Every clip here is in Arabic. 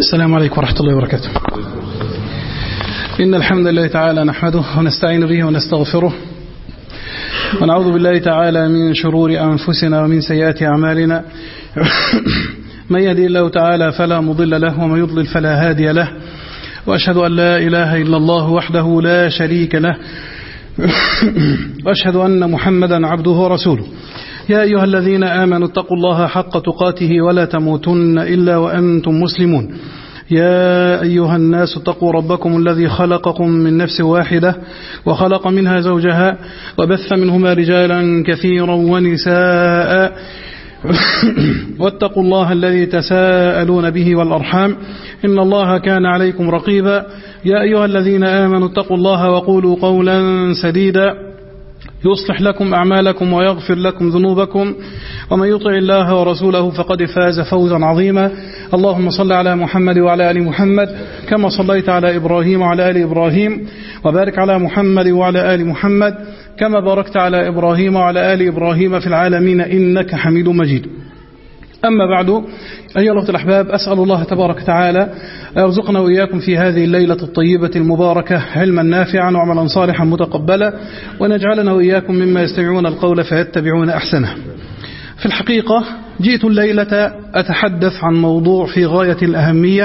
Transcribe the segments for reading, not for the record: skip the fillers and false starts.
السلام عليكم ورحمة الله وبركاته. إن الحمد لله تعالى نحمده ونستعين به ونستغفره ونعوذ بالله تعالى من شرور أنفسنا ومن سيئات أعمالنا. من يهدي الله تعالى فلا مضل له ومن يضلل فلا هادي له، وأشهد أن لا إله إلا الله وحده لا شريك له، وأشهد أن محمدا عبده ورسوله. يا أيها الذين آمنوا اتقوا الله حق تقاته ولا تموتن إلا وأنتم مسلمون. يا أيها الناس اتقوا ربكم الذي خلقكم من نفس واحدة وخلق منها زوجها وبث منهما رجالا كثيرا ونساء، واتقوا الله الذي تساءلون به والأرحام إن الله كان عليكم رقيبا. يا أيها الذين آمنوا اتقوا الله وقولوا قولا سديدا يصلح لكم أعمالكم ويغفر لكم ذنوبكم، ومن يطع الله ورسوله فقد فاز فوزا عظيما. اللهم صل على محمد وعلى آل محمد كما صليت على إبراهيم وعلى آل إبراهيم، وبارك على محمد وعلى آل محمد كما باركت على إبراهيم وعلى آل إبراهيم في العالمين إنك حميد مجيد. أما بعد، أيها الأخوة الأحباب، أسأل الله تبارك وتعالى يرزقنا وإياكم في هذه الليلة الطيبة المباركة علما نافعا وعملا صالحا متقبلا، ونجعلنا وإياكم مما يستمعون القول فيتبعون أحسنه. في الحقيقة جئت الليلة أتحدث عن موضوع في غاية الأهمية،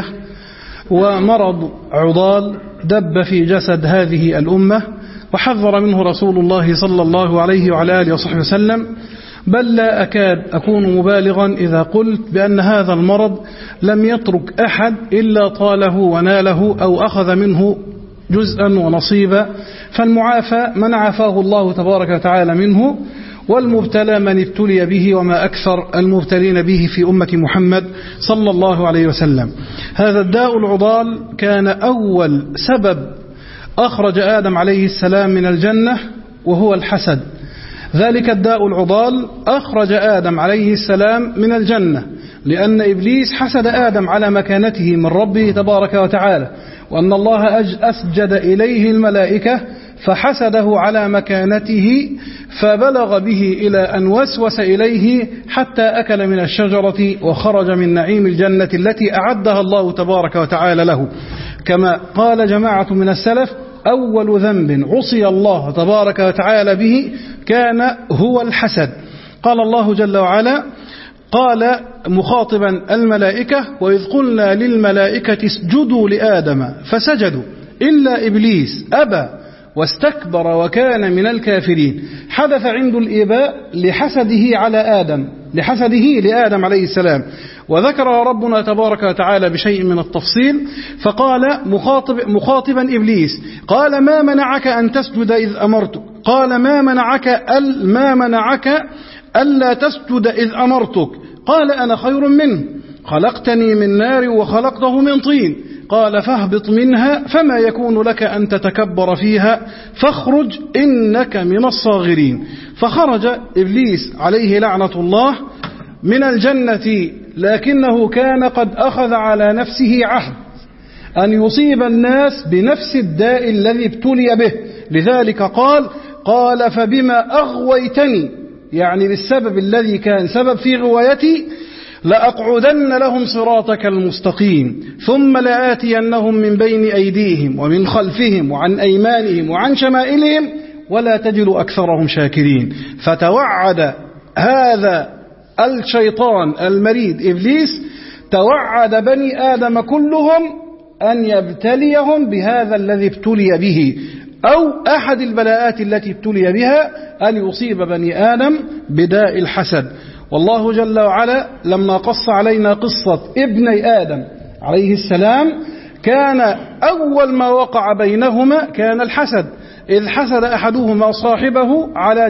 ومرض عضال دب في جسد هذه الأمة، وحذر منه رسول الله صلى الله عليه وعلى آله وصحبه وسلم. بل لا أكاد أكون مبالغا إذا قلت بأن هذا المرض لم يترك أحد إلا طاله وناله أو أخذ منه جزءا ونصيبا، فالمعافى من عافاه الله تبارك وتعالى منه، والمبتلى من ابتلي به، وما أكثر المبتلين به في أمة محمد صلى الله عليه وسلم. هذا الداء العضال كان أول سبب أخرج آدم عليه السلام من الجنة، وهو الحسد. ذلك الداء العضال أخرج آدم عليه السلام من الجنة، لأن إبليس حسد آدم على مكانته من ربه تبارك وتعالى، وأن الله أسجد إليه الملائكة فحسده على مكانته، فبلغ به إلى أن وسوس إليه حتى أكل من الشجرة وخرج من نعيم الجنة التي أعدها الله تبارك وتعالى له. كما قال جماعة من السلف: أول ذنب عصي الله تبارك وتعالى به كان هو الحسد. قال الله جل وعلا، قال مخاطبا الملائكة: وإذ قلنا للملائكة اسجدوا لآدم فسجدوا إلا إبليس أبى واستكبر وكان من الكافرين. حدث عند الإباء لحسده على آدم، لحسده لآدم عليه السلام، وذكر ربنا تبارك وتعالى بشيء من التفصيل، فقال مخاطبا إبليس: قال ما منعك أن تسجد إذ أمرتك؟ قال ما منعك ألا تسجد إذ أمرتك؟ قال أنا خير منه، خلقتني من نار وخلقته من طين. قال فاهبط منها فما يكون لك أن تتكبر فيها فاخرج إنك من الصاغرين. فخرج إبليس عليه لعنة الله من الجنة، لكنه كان قد أخذ على نفسه عهد أن يصيب الناس بنفس الداء الذي ابتلي به. لذلك قال فبما أغويتني، يعني بالسبب الذي كان سبب في غوايتي، لأقعدن لهم صراطك المستقيم ثم لآتينهم من بين أيديهم ومن خلفهم وعن أيمانهم وعن شمائلهم ولا تجد أكثرهم شاكرين. فتوعد هذا الشيطان المريد إبليس، توعد بني آدم كلهم أن يبتليهم بهذا الذي ابتلي به، أو أحد البلاءات التي ابتلي بها، أن يصيب بني آدم بداء الحسد. والله جل وعلا لما قص علينا قصة ابني آدم عليه السلام، كان أول ما وقع بينهما كان الحسد، إذ حسد أحدهما صاحبه على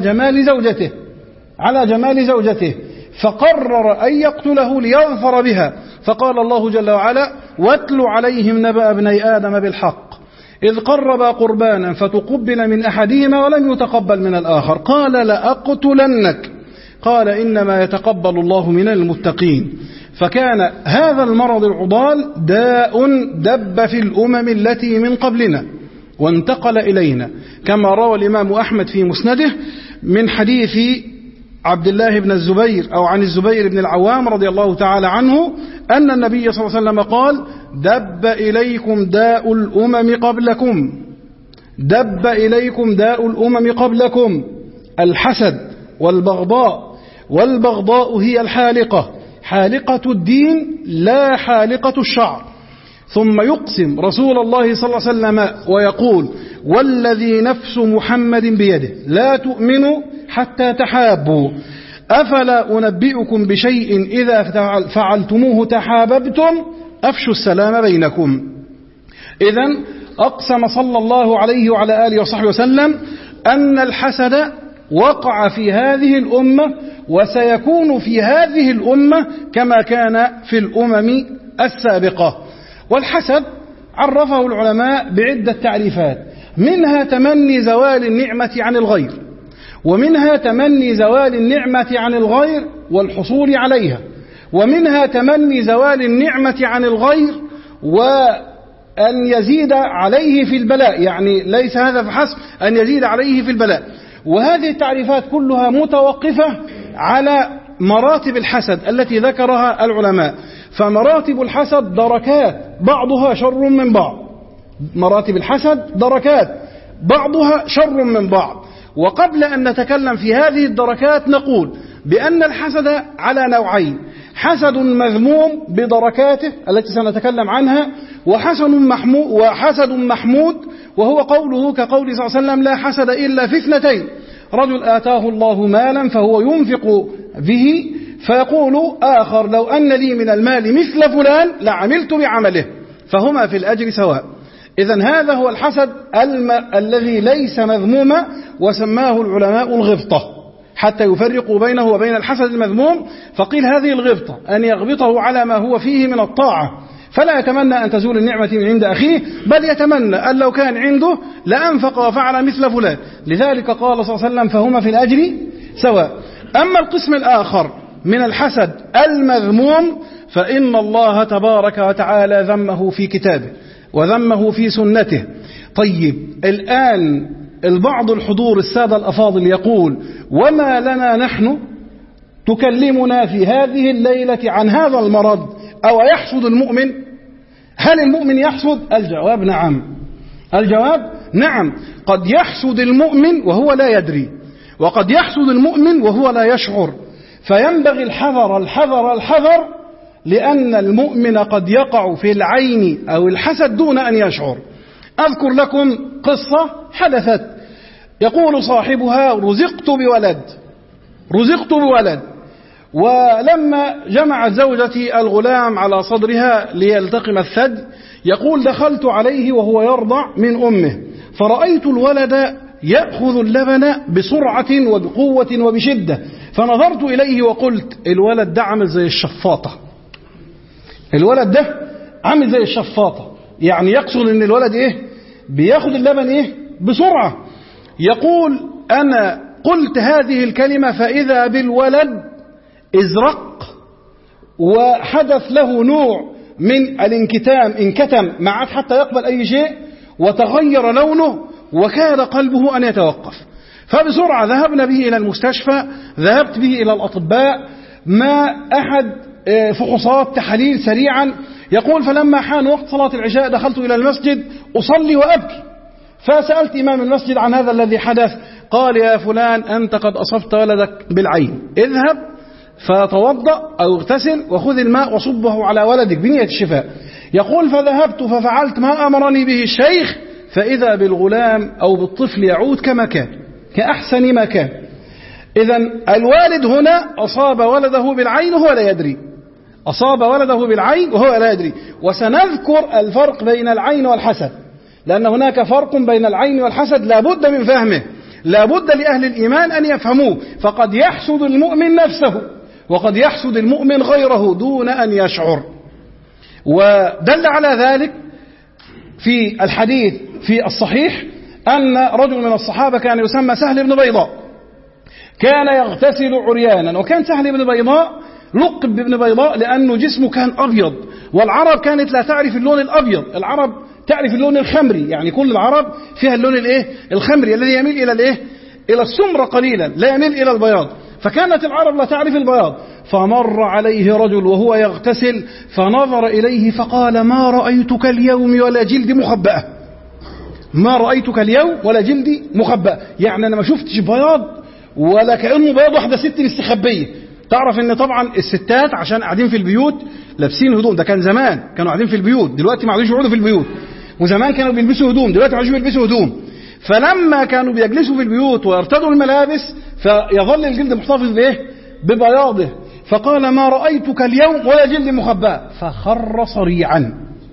جمال زوجته فقرر أن يقتله ليظفر بها. فقال الله جل وعلا: واتل عليهم نبأ ابني آدم بالحق إذ قربا قربانا فتقبل من أحدهما ولم يتقبل من الآخر قال لأقتلنك قال إنما يتقبل الله من المتقين. فكان هذا المرض العضال داء دب في الأمم التي من قبلنا وانتقل إلينا، كما روى الإمام أحمد في مسنده من حديث عبد الله بن الزبير أو عن الزبير بن العوام رضي الله تعالى عنه أن النبي صلى الله عليه وسلم قال: دب إليكم داء الأمم قبلكم، دب إليكم داء الأمم قبلكم، الحسد والبغضاء، والبغضاء هي الحالقة، حالقة الدين لا حالقة الشعر. ثم يقسم رسول الله صلى الله عليه وسلم ويقول: والذي نفس محمد بيده لا تؤمنوا حتى تحابوا، أفلا أنبئكم بشيء إذا فعلتموه تحاببتم، أفشوا السلام بينكم. إذن أقسم صلى الله عليه وعلى آله وصحبه وسلم أن الحسد وقع في هذه الأمة وسيكون في هذه الأمة كما كان في الأمم السابقة. والحسد عرفه العلماء بعدة تعريفات، منها تمني زوال النعمة عن الغير، ومنها تمني زوال النعمة عن الغير والحصول عليها، ومنها تمني زوال النعمة عن الغير وأن يزيد عليه في البلاء، يعني ليس هذا فحسب، أن يزيد عليه في البلاء. وهذه التعريفات كلها متوقفة على مراتب الحسد التي ذكرها العلماء. فمراتب الحسد دركات بعضها شر من بعض، مراتب الحسد دركات بعضها شر من بعض. وقبل أن نتكلم في هذه الدركات نقول بأن الحسد على نوعين: حسد مذموم بدركاته التي سنتكلم عنها، وحسد محمود وهو قوله كقول صلى الله عليه وسلم: لا حسد إلا في اثنتين، رجل آتاه الله مالا فهو ينفق به فيقول آخر: لو أن لي من المال مثل فلان لعملت بعمله، فهما في الأجر سواء. إذن هذا هو الحسد الذي ليس مذموما، وسماه العلماء الغبطة حتى يفرقوا بينه وبين الحسد المذموم. فقيل هذه الغبطة أن يغبطه على ما هو فيه من الطاعة، فلا يتمنى أن تزول النعمة من عند أخيه، بل يتمنى أن لو كان عنده لأنفق وفعل مثل فلان. لذلك قال صلى الله عليه وسلم: فهما في الأجر سواء. أما القسم الآخر من الحسد المذموم فإن الله تبارك وتعالى ذمه في كتابه وذمه في سنته. طيب، الآن البعض الحضور السادة الأفاضل يقول: وما لنا نحن تكلمنا في هذه الليلة عن هذا المرض؟ أو يحسد المؤمن؟ هل المؤمن يحسد؟ الجواب نعم. الجواب نعم، قد يحسد المؤمن وهو لا يدري، وقد يحسد المؤمن وهو لا يشعر، فينبغي الحذر الحذر الحذر، لأن المؤمن قد يقع في العين أو الحسد دون أن يشعر. أذكر لكم قصة حدثت، يقول صاحبها: رزقت بولد، ولما جمعت زوجتي الغلام على صدرها ليلتقم الثدي، يقول: دخلت عليه وهو يرضع من أمه، فرأيت الولد يأخذ اللبن بسرعة وبقوة وبشدة، فنظرت إليه وقلت: الولد ده عامل زي الشفاطة، الولد ده عامل زي الشفاطة. يعني يقصد أن الولد بياخد اللبن بسرعة. يقول: أنا قلت هذه الكلمة فإذا بالولد ازرق وحدث له نوع من الانكتام، انكتم ما عاد حتى يقبل أي شيء، وتغير لونه وكاد قلبه أن يتوقف. فبسرعة ذهبنا به إلى المستشفى، ذهبت به إلى الأطباء، ما أحد فحوصات تحاليل سريعا. يقول: فلما حان وقت صلاة العشاء دخلت إلى المسجد أصلي وأبكي، فسألت إمام المسجد عن هذا الذي حدث، قال: يا فلان، أنت قد أصبت ولدك بالعين، اذهب فتوضأ أو اغتسل وخذ الماء وصبه على ولدك بنية الشفاء. يقول: فذهبت ففعلت ما أمرني به الشيخ، فإذا بالغلام أو بالطفل يعود كما كان، كأحسن ما كان. إذن الوالد هنا أصاب ولده بالعين وهو لا يدري، أصاب ولده بالعين وهو لا يدري. وسنذكر الفرق بين العين والحسد، لأن هناك فرق بين العين والحسد لا بد من فهمه، لا بد لأهل الإيمان أن يفهموه. فقد يحسد المؤمن نفسه، وقد يحسد المؤمن غيره دون أن يشعر. ودل على ذلك في الحديث في الصحيح أن رجل من الصحابة كان يسمى سهل بن بيضاء، كان يغتسل عريانا. وكان سهل بن بيضاء لقب بابن بيضاء لأنه جسمه كان أبيض، والعرب كانت لا تعرف اللون الأبيض، العرب تعرف اللون الخمري، يعني كل العرب فيها اللون الخمري الذي يميل إلى السمر قليلا، لا يميل إلى البياض. فكانت العرب لا تعرف البياض، فمر عليه رجل وهو يغتسل فنظر إليه فقال: ما رأيتك اليوم ولا جلد مخبأة. ما رأيتك اليوم ولا جلدي مخبأة، يعني أنا ما شفتش بياض ولا كأنه بياض واحدة ست مستخبية. تعرف ان طبعا الستات عشان قاعدين في البيوت لابسين هدوم، ده كان زمان كانوا قاعدين في البيوت، دلوقتي ما عادوش يقعدوا في البيوت، وزمان كانوا بيلبسوا هدوم، دلوقتي ما عادوش بيلبسوا هدوم. فلما كانوا بيجلسوا في البيوت ويرتدوا الملابس فيظل الجلد محتفظ بايه؟ ببياضه. فقال: ما رأيتك اليوم ولا جلد مخبأ، فخر صريعا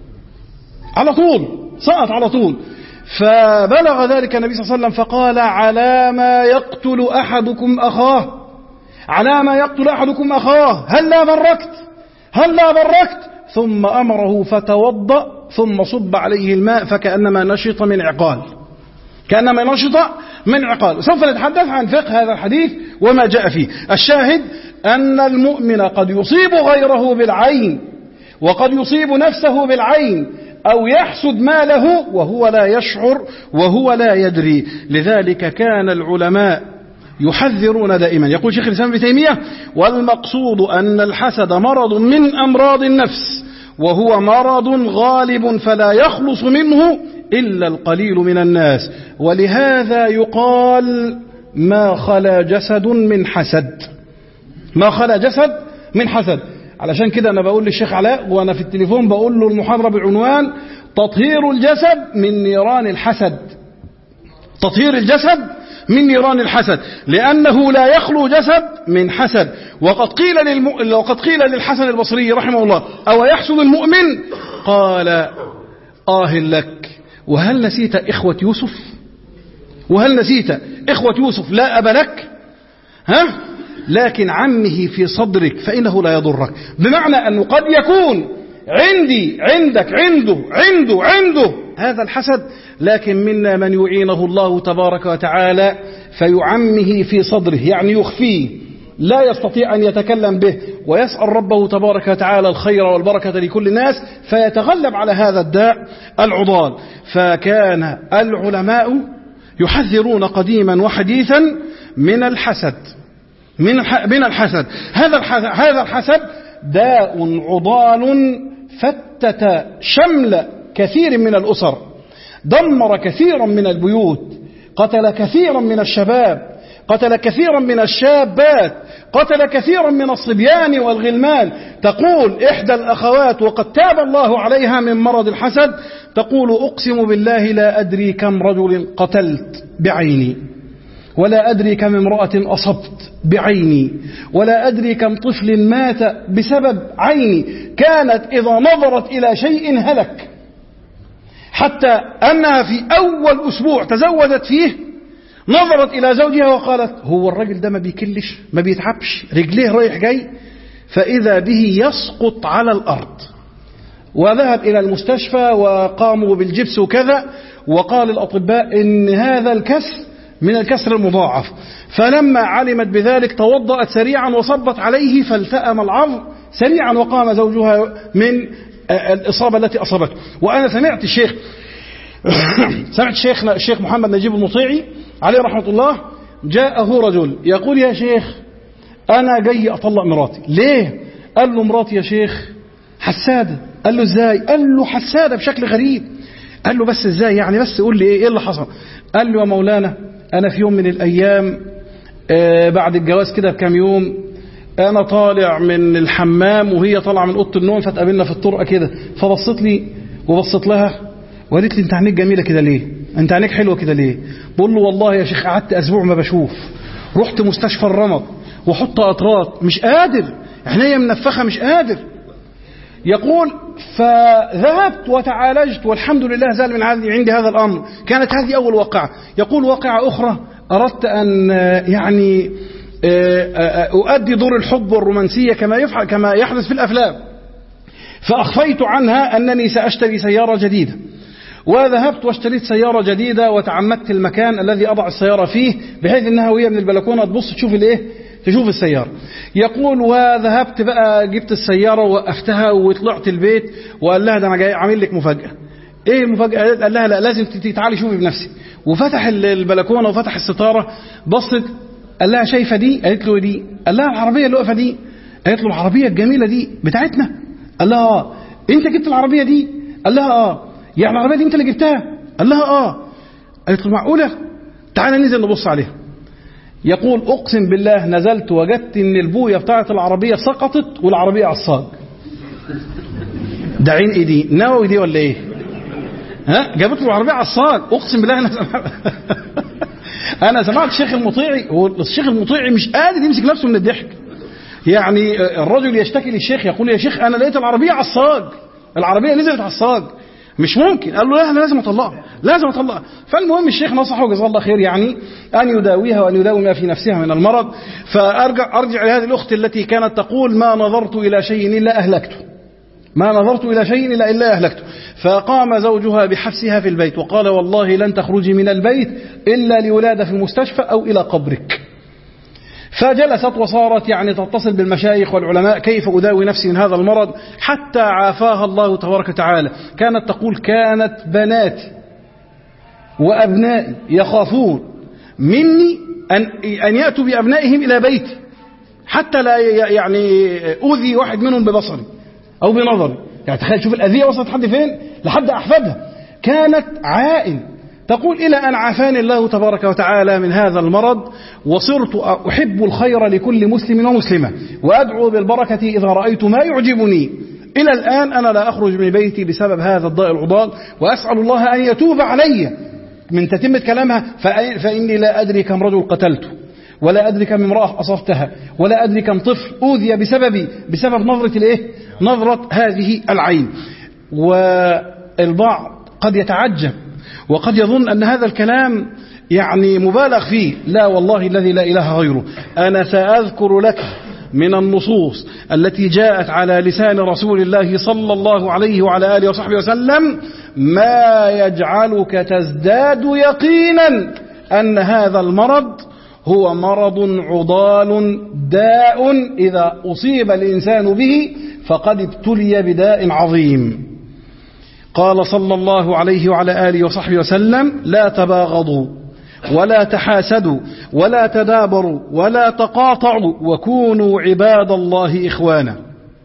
على طول، سقط على طول. فبلغ ذلك النبي صلى الله عليه وسلم فقال: على ما يقتل أحدكم أخاه، على ما يقتل أحدكم أخاه، هلا بركت، هلا بركت. ثم أمره فتوضأ ثم صب عليه الماء فكأنما نشط من عقال، كأنما نشط من عقال. سوف نتحدث عن فقه هذا الحديث وما جاء فيه. الشاهد أن المؤمن قد يصيب غيره بالعين، وقد يصيب نفسه بالعين، أو يحسد ماله وهو لا يشعر وهو لا يدري. لذلك كان العلماء يحذرون دائما. يقول شيخ الإسلام ابن تيمية: والمقصود أن الحسد مرض من أمراض النفس، وهو مرض غالب فلا يخلص منه إلا القليل من الناس، ولهذا يقال: ما خلا جسد من حسد، ما خلا جسد من حسد. علشان كده أنا بقول للشيخ علاء وأنا في التليفون بقول له المحاضرة بعنوان تطهير الجسد من نيران الحسد، تطهير الجسد من نيران الحسد، لأنه لا يخلو جسد من حسد. وقد قيل للحسن البصري رحمه الله: أو يحسد المؤمن؟ قال: آه لك، وهل نسيت إخوة يوسف؟ وهل نسيت إخوة يوسف؟ لا أب لك، ها؟ لكن عمه في صدرك فإنه لا يضرك. بمعنى أنه قد يكون عندي عندك عنده هذا الحسد، لكن منا من يعينه الله تبارك وتعالى فيعمه في صدره، يعني يخفيه، لا يستطيع أن يتكلم به، ويسأل ربه تبارك وتعالى الخير والبركة لكل الناس، فيتغلب على هذا الداء العضال. فكان العلماء يحذرون قديما وحديثا من الحسد، من الحسد. هذا الحسد داء عضال فتت شمل كثير من الأسر، دمر كثيرا من البيوت، قتل كثيرا من الشباب، قتل كثيرا من الشابات، قتل كثيرا من الصبيان والغلمان. تقول إحدى الأخوات وقد تاب الله عليها من مرض الحسد، تقول: أقسم بالله لا أدري كم رجل قتلت بعيني، ولا أدري كم امرأة أصبت بعيني، ولا أدري كم طفل مات بسبب عيني، كانت إذا نظرت إلى شيء هلك، حتى أنها في أول أسبوع تزوجت فيه نظرت إلى زوجها وقالت: هو الرجل ده ما بيكلش، ما بيتعبش، رجليه رايح جاي، فإذا به يسقط على الأرض. وذهب إلى المستشفى وقاموا بالجبس وكذا، وقال الأطباء إن هذا الكسر من الكسر المضاعف. فلما علمت بذلك توضأت سريعا وصبت عليه فالتأم العظم سريعا، وقام زوجها من الإصابة التي أصابته. وأنا سمعت الشيخ محمد نجيب المطيعي عليه رحمة الله، جاءه رجل يقول: يا شيخ أنا جاي أطلق مراتي. ليه؟ قال له: مراتي يا شيخ حسادة. قال له: إزاي؟ قال له: حسادة بشكل غريب. قال له: بس إزاي يعني؟ بس قول لي إيه اللي حصل؟ قال له: يا مولانا، أنا في يوم من الأيام بعد الجواز كده بكام يوم، أنا طالع من الحمام وهي طالعة من أوضة النوم، فتقابلنا في الطرقة كده، فبصت لي وبصت لها وقالت لي: أنت عينيك جميلة كده ليه؟ أنت عينيك حلوة كده ليه؟ بقول له: والله يا شيخ قعدت أسبوع ما بشوف، رحت مستشفى الرمض وحط قطرات مش قادر، عينيا منفخة مش قادر. يقول: فذهبت وتعالجت والحمد لله زال من عندي هذا الأمر. كانت هذه أول واقعة. يقول: واقعة أخرى أردت أن يعني أؤدي دور الحب والرومانسية كما يحدث في الأفلام، فأخفيت عنها أنني سأشتري سيارة جديدة، وذهبت واشتريت سيارة جديدة وتعمدت المكان الذي أضع السيارة فيه بحيث أنها وهي من البلكونة تبص تشوف السيارة. يقول: وذهبت بقى جبت السيارة ووقفتها وطلعت البيت، وقال لها: ده أنا جاي عامل لك مفاجأة. إيه المفاجأة؟ قال لها: لا لازم تعالي شوفي بنفسك. وفتح البلكونة وفتح الستارة، بصت، قال لها: شايفة دي؟ قالت له: دي. قال لها: العربية اللي واقفة دي؟ قالت له العربية الجميلة دي بتاعتنا؟ قال لها اه. انت جبت العربية دي؟ قال لها اه. يعني العربية دي انت اللي جبتها؟ قال لها اه. قالت له معقولة؟ تعالى ننزل نبص عليها. يقول اقسم بالله نزلت وجدت ان البوية بتاعت العربية سقطت والعربية عصاج. ده عين ايه دي؟ نووي دي ولا ايه؟ ها جابت له العربية عصاج. اقسم بالله انا سمعت الشيخ المطيعي، والشيخ المطيعي مش قادر يمسك نفسه من الضحك. يعني الرجل يشتكي للشيخ يقول يا شيخ انا لقيت العربية عصاج، العربية نزلت عصاج، مش ممكن. قال له لا انا لازم اطلقها، لازم اطلقها. فالمهم الشيخ نصحه جزاه الله خير يعني ان يداويها وان يداوي ما في نفسها من المرض. ارجع لهذه الاخت التي كانت تقول ما نظرت الى شيء الا اهلكته، ما نظرت الى شيء الا اهلكته. فقام زوجها بحبسها في البيت وقال والله لن تخرجي من البيت الا لولادة في المستشفى او الى قبرك. فجلست وصارت يعني تتصل بالمشايخ والعلماء كيف أداوي نفسي من هذا المرض حتى عافاها الله تبارك وتعالى. كانت تقول كانت بناتي وأبنائي يخافون مني أن يأتوا بأبنائهم إلى بيتي حتى لا يعني أوذي واحد منهم ببصري أو بنظري. يعني تخيل شوف الأذية وصلت لحد فين، لحد أحفادها. كانت عائن تقول إلى أن عافاني الله تبارك وتعالى من هذا المرض وصرت أحب الخير لكل مسلم ومسلمة وأدعو بالبركة إذا رأيت ما يعجبني. إلى الآن أنا لا أخرج من بيتي بسبب هذا الضاء العضال، وأسأل الله أن يتوب علي. من تتمة كلامها فإني لا أدري كم رجل قتلته، ولا أدري كم امرأة أصفتها، ولا أدري كم طفل أوذي بسبب نظرة هذه العين. والبعض قد يتعجب وقد يظن أن هذا الكلام يعني مبالغ فيه. لا والله الذي لا إله غيره. أنا سأذكر لك من النصوص التي جاءت على لسان رسول الله صلى الله عليه وعلى آله وصحبه وسلم ما يجعلك تزداد يقينا أن هذا المرض هو مرض عضال داء إذا أصيب الإنسان به فقد ابتلي بداء عظيم. قال صلى الله عليه وعلى آله وصحبه وسلم لا تباغضوا ولا تحاسدوا ولا تدابروا ولا تقاطعوا وكونوا عباد الله إخوانا.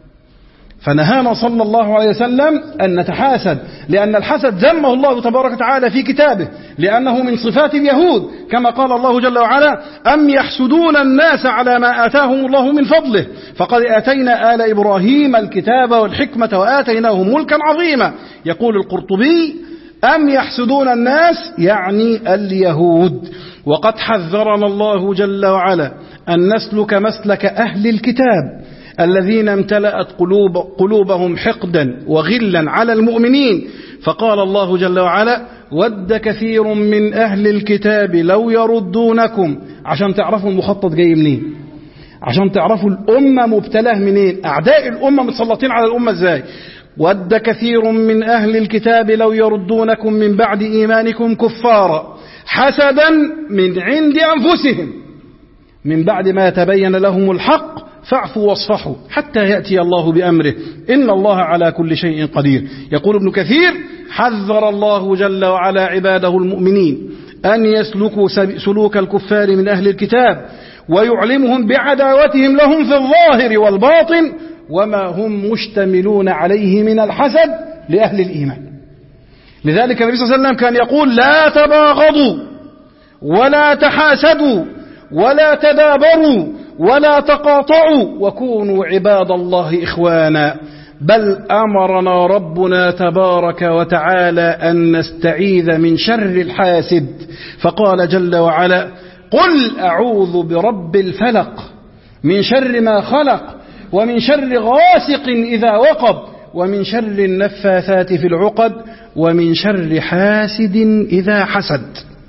فنهانا صلى الله عليه وسلم أن نتحاسد، لأن الحسد ذمه الله تبارك وتعالى في كتابه، لأنه من صفات اليهود كما قال الله جل وعلا أم يحسدون الناس على ما آتاهم الله من فضله فقد آتينا آل إبراهيم الكتاب والحكمة وآتيناهم ملكا عظيما. يقول القرطبي أم يحسدون الناس يعني اليهود. وقد حذرنا الله جل وعلا أن نسلك مسلك أهل الكتاب الذين امتلأت قلوبهم حقدا وغلا على المؤمنين. فقال الله جل وعلا ود كثير من أهل الكتاب لو يردونكم، عشان تعرفوا المخطط جاي منين، عشان تعرفوا الأمة مبتلاه منين، أعداء الأمة متسلطين على الأمة ازاي. ود كثير من أهل الكتاب لو يردونكم من بعد إيمانكم كفارا حسدا من عند أنفسهم من بعد ما تبين لهم الحق فاعفوا واصفحوا حتى يأتي الله بأمره إن الله على كل شيء قدير. يقول ابن كثير حذر الله جل وعلا عباده المؤمنين أن يسلكوا سلوك الكفار من أهل الكتاب ويعلمهم بعداوتهم لهم في الظاهر والباطن وما هم مشتملون عليه من الحسد لأهل الإيمان. لذلك النبي صلى الله عليه وسلم كان يقول لا تباغضوا ولا تحاسدوا ولا تدابروا ولا تقاطعوا وكونوا عباد الله إخوانا. بل أمرنا ربنا تبارك وتعالى أن نستعيذ من شر الحاسد فقال جل وعلا قل أعوذ برب الفلق من شر ما خلق ومن شر غاسق إذا وقب ومن شر النفاثات في العقد ومن شر حاسد إذا حسد.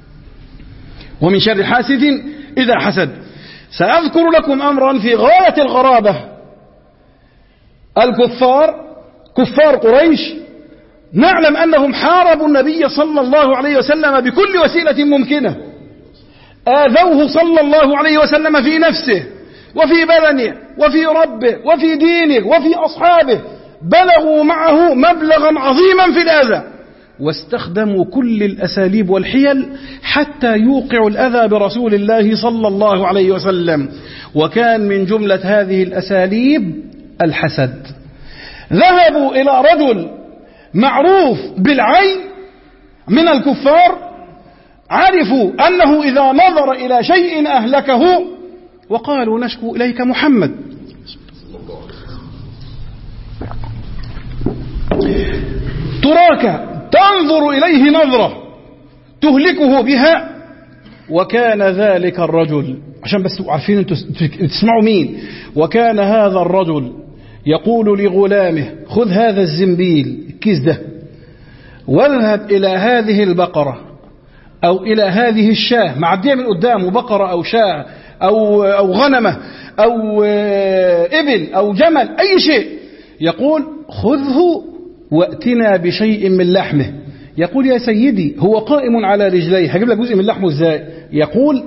ومن شر حاسد إذا حسد. سأذكر لكم أمرا في غاية الغرابة. الكفار كفار قريش نعلم أنهم حاربوا النبي صلى الله عليه وسلم بكل وسيلة ممكنة. آذوه صلى الله عليه وسلم في نفسه وفي بدنه وفي ربه وفي دينه وفي أصحابه. بلغوا معه مبلغا عظيما في الأذى. واستخدموا كل الأساليب والحيل حتى يوقعوا الأذى برسول الله صلى الله عليه وسلم. وكان من جملة هذه الأساليب الحسد. ذهبوا إلى رجل معروف بالعين من الكفار، عرفوا أنه إذا نظر إلى شيء أهلكه، وقالوا نشكو إليك محمد. تراك تنظر إليه نظرة تهلكه بها. وكان ذلك الرجل، عشان بس عارفين انتوا تسمعوا مين، وكان هذا الرجل يقول لغلامه خذ هذا الزنبيل الكيس ده واذهب إلى هذه البقرة أو إلى هذه الشاة، معدية من قدامه بقرة أو شاة أو غنمة أو إبل أو جمل أي شيء، يقول خذه وأتنا بشيء من لحمه. يقول يا سيدي هو قائم على رجليه، هجيب لك جزء من لحمه ازاي؟ يقول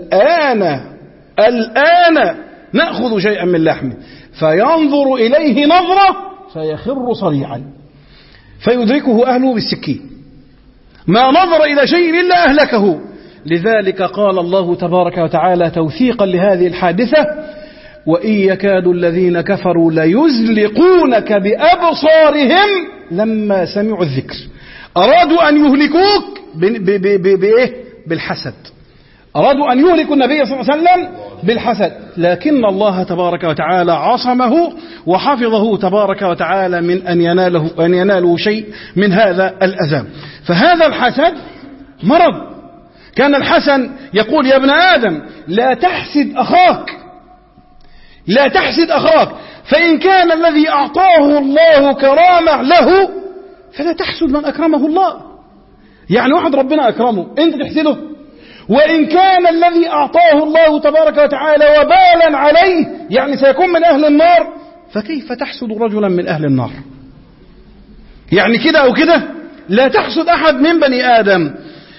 الآن نأخذ شيئا من لحمه. فينظر إليه نظرة فيخر صريعا فيدركه أهله بالسكين، ما نظر إلى شيء إلا أهلكه. لذلك قال الله تبارك وتعالى توثيقا لهذه الحادثة وإن يكاد الذين كفروا ليزلقونك بأبصارهم لما سمعوا الذكر. أرادوا أن يهلكوك بالحسد، أرادوا أن يهلكوا النبي صلى الله عليه وسلم بالحسد، لكن الله تبارك وتعالى عصمه وحفظه تبارك وتعالى من أن يناله شيء من هذا الأذى. فهذا الحسد مرض. كان الحسن يقول يا ابن آدم لا تحسد أخاك، لا تحسد أخاك، فإن كان الذي أعطاه الله كرامة له فلا تحسد من أكرمه الله. يعني واحد ربنا أكرمه أنت تحسده، وإن كان الذي أعطاه الله تبارك وتعالى وبالا عليه يعني سيكون من أهل النار، فكيف تحسد رجلا من أهل النار؟ يعني كده أو كده لا تحسد أحد من بني آدم.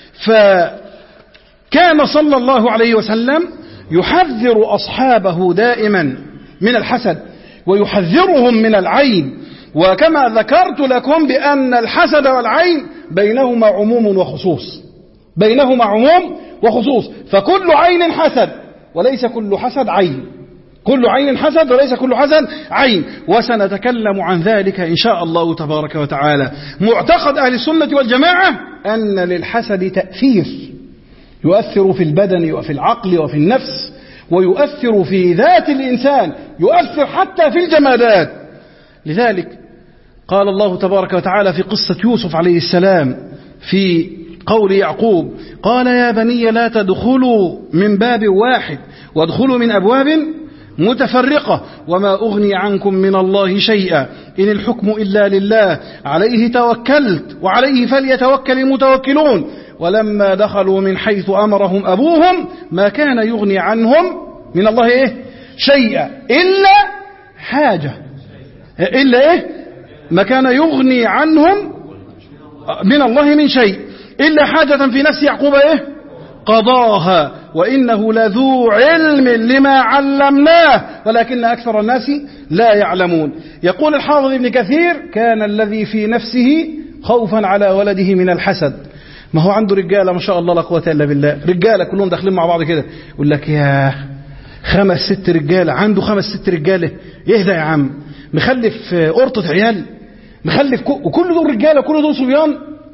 فكان صلى الله عليه وسلم يحذر أصحابه دائما من الحسد ويحذرهم من العين. وكما ذكرت لكم بأن الحسد والعين بينهما عموم وخصوص، بينهما عموم وخصوص، فكل عين حسد وليس كل حسد عين، كل عين حسد وليس كل حسد عين، وسنتكلم عن ذلك إن شاء الله تبارك وتعالى. معتقد أهل السنة والجماعة أن للحسد تأثير، يؤثر في البدن وفي العقل وفي النفس، ويؤثر في ذات الإنسان، يؤثر حتى في الجمادات. لذلك قال الله تبارك وتعالى في قصة يوسف عليه السلام في قول يعقوب قال يا بني لا تدخلوا من باب واحد وادخلوا من أبواب متفرقة وما أغني عنكم من الله شيئا إن الحكم إلا لله عليه توكلت وعليه فليتوكل المتوكلون. ولما دخلوا من حيث أمرهم أبوهم ما كان يغني عنهم من الله شيئا إلا حاجة، إلا ما كان يغني عنهم من الله من شيء إلا حاجة في نفس يعقوب قضاها وإنه لذو علم لما علمناه ولكن أكثر الناس لا يعلمون. يقول الحافظ ابن كثير كان الذي في نفسه خوفا على ولده من الحسد. ما هو عنده رجالة ما شاء الله لا قوة إلا بالله، رجالة كلهم داخلين مع بعض كده، يقول لك يا 5-6 رجالة، عنده 5-6 رجالة، يهدى يا عم، مخلف قرطة عيال، مخلف وكل دول رجالة وكل دول صبيان.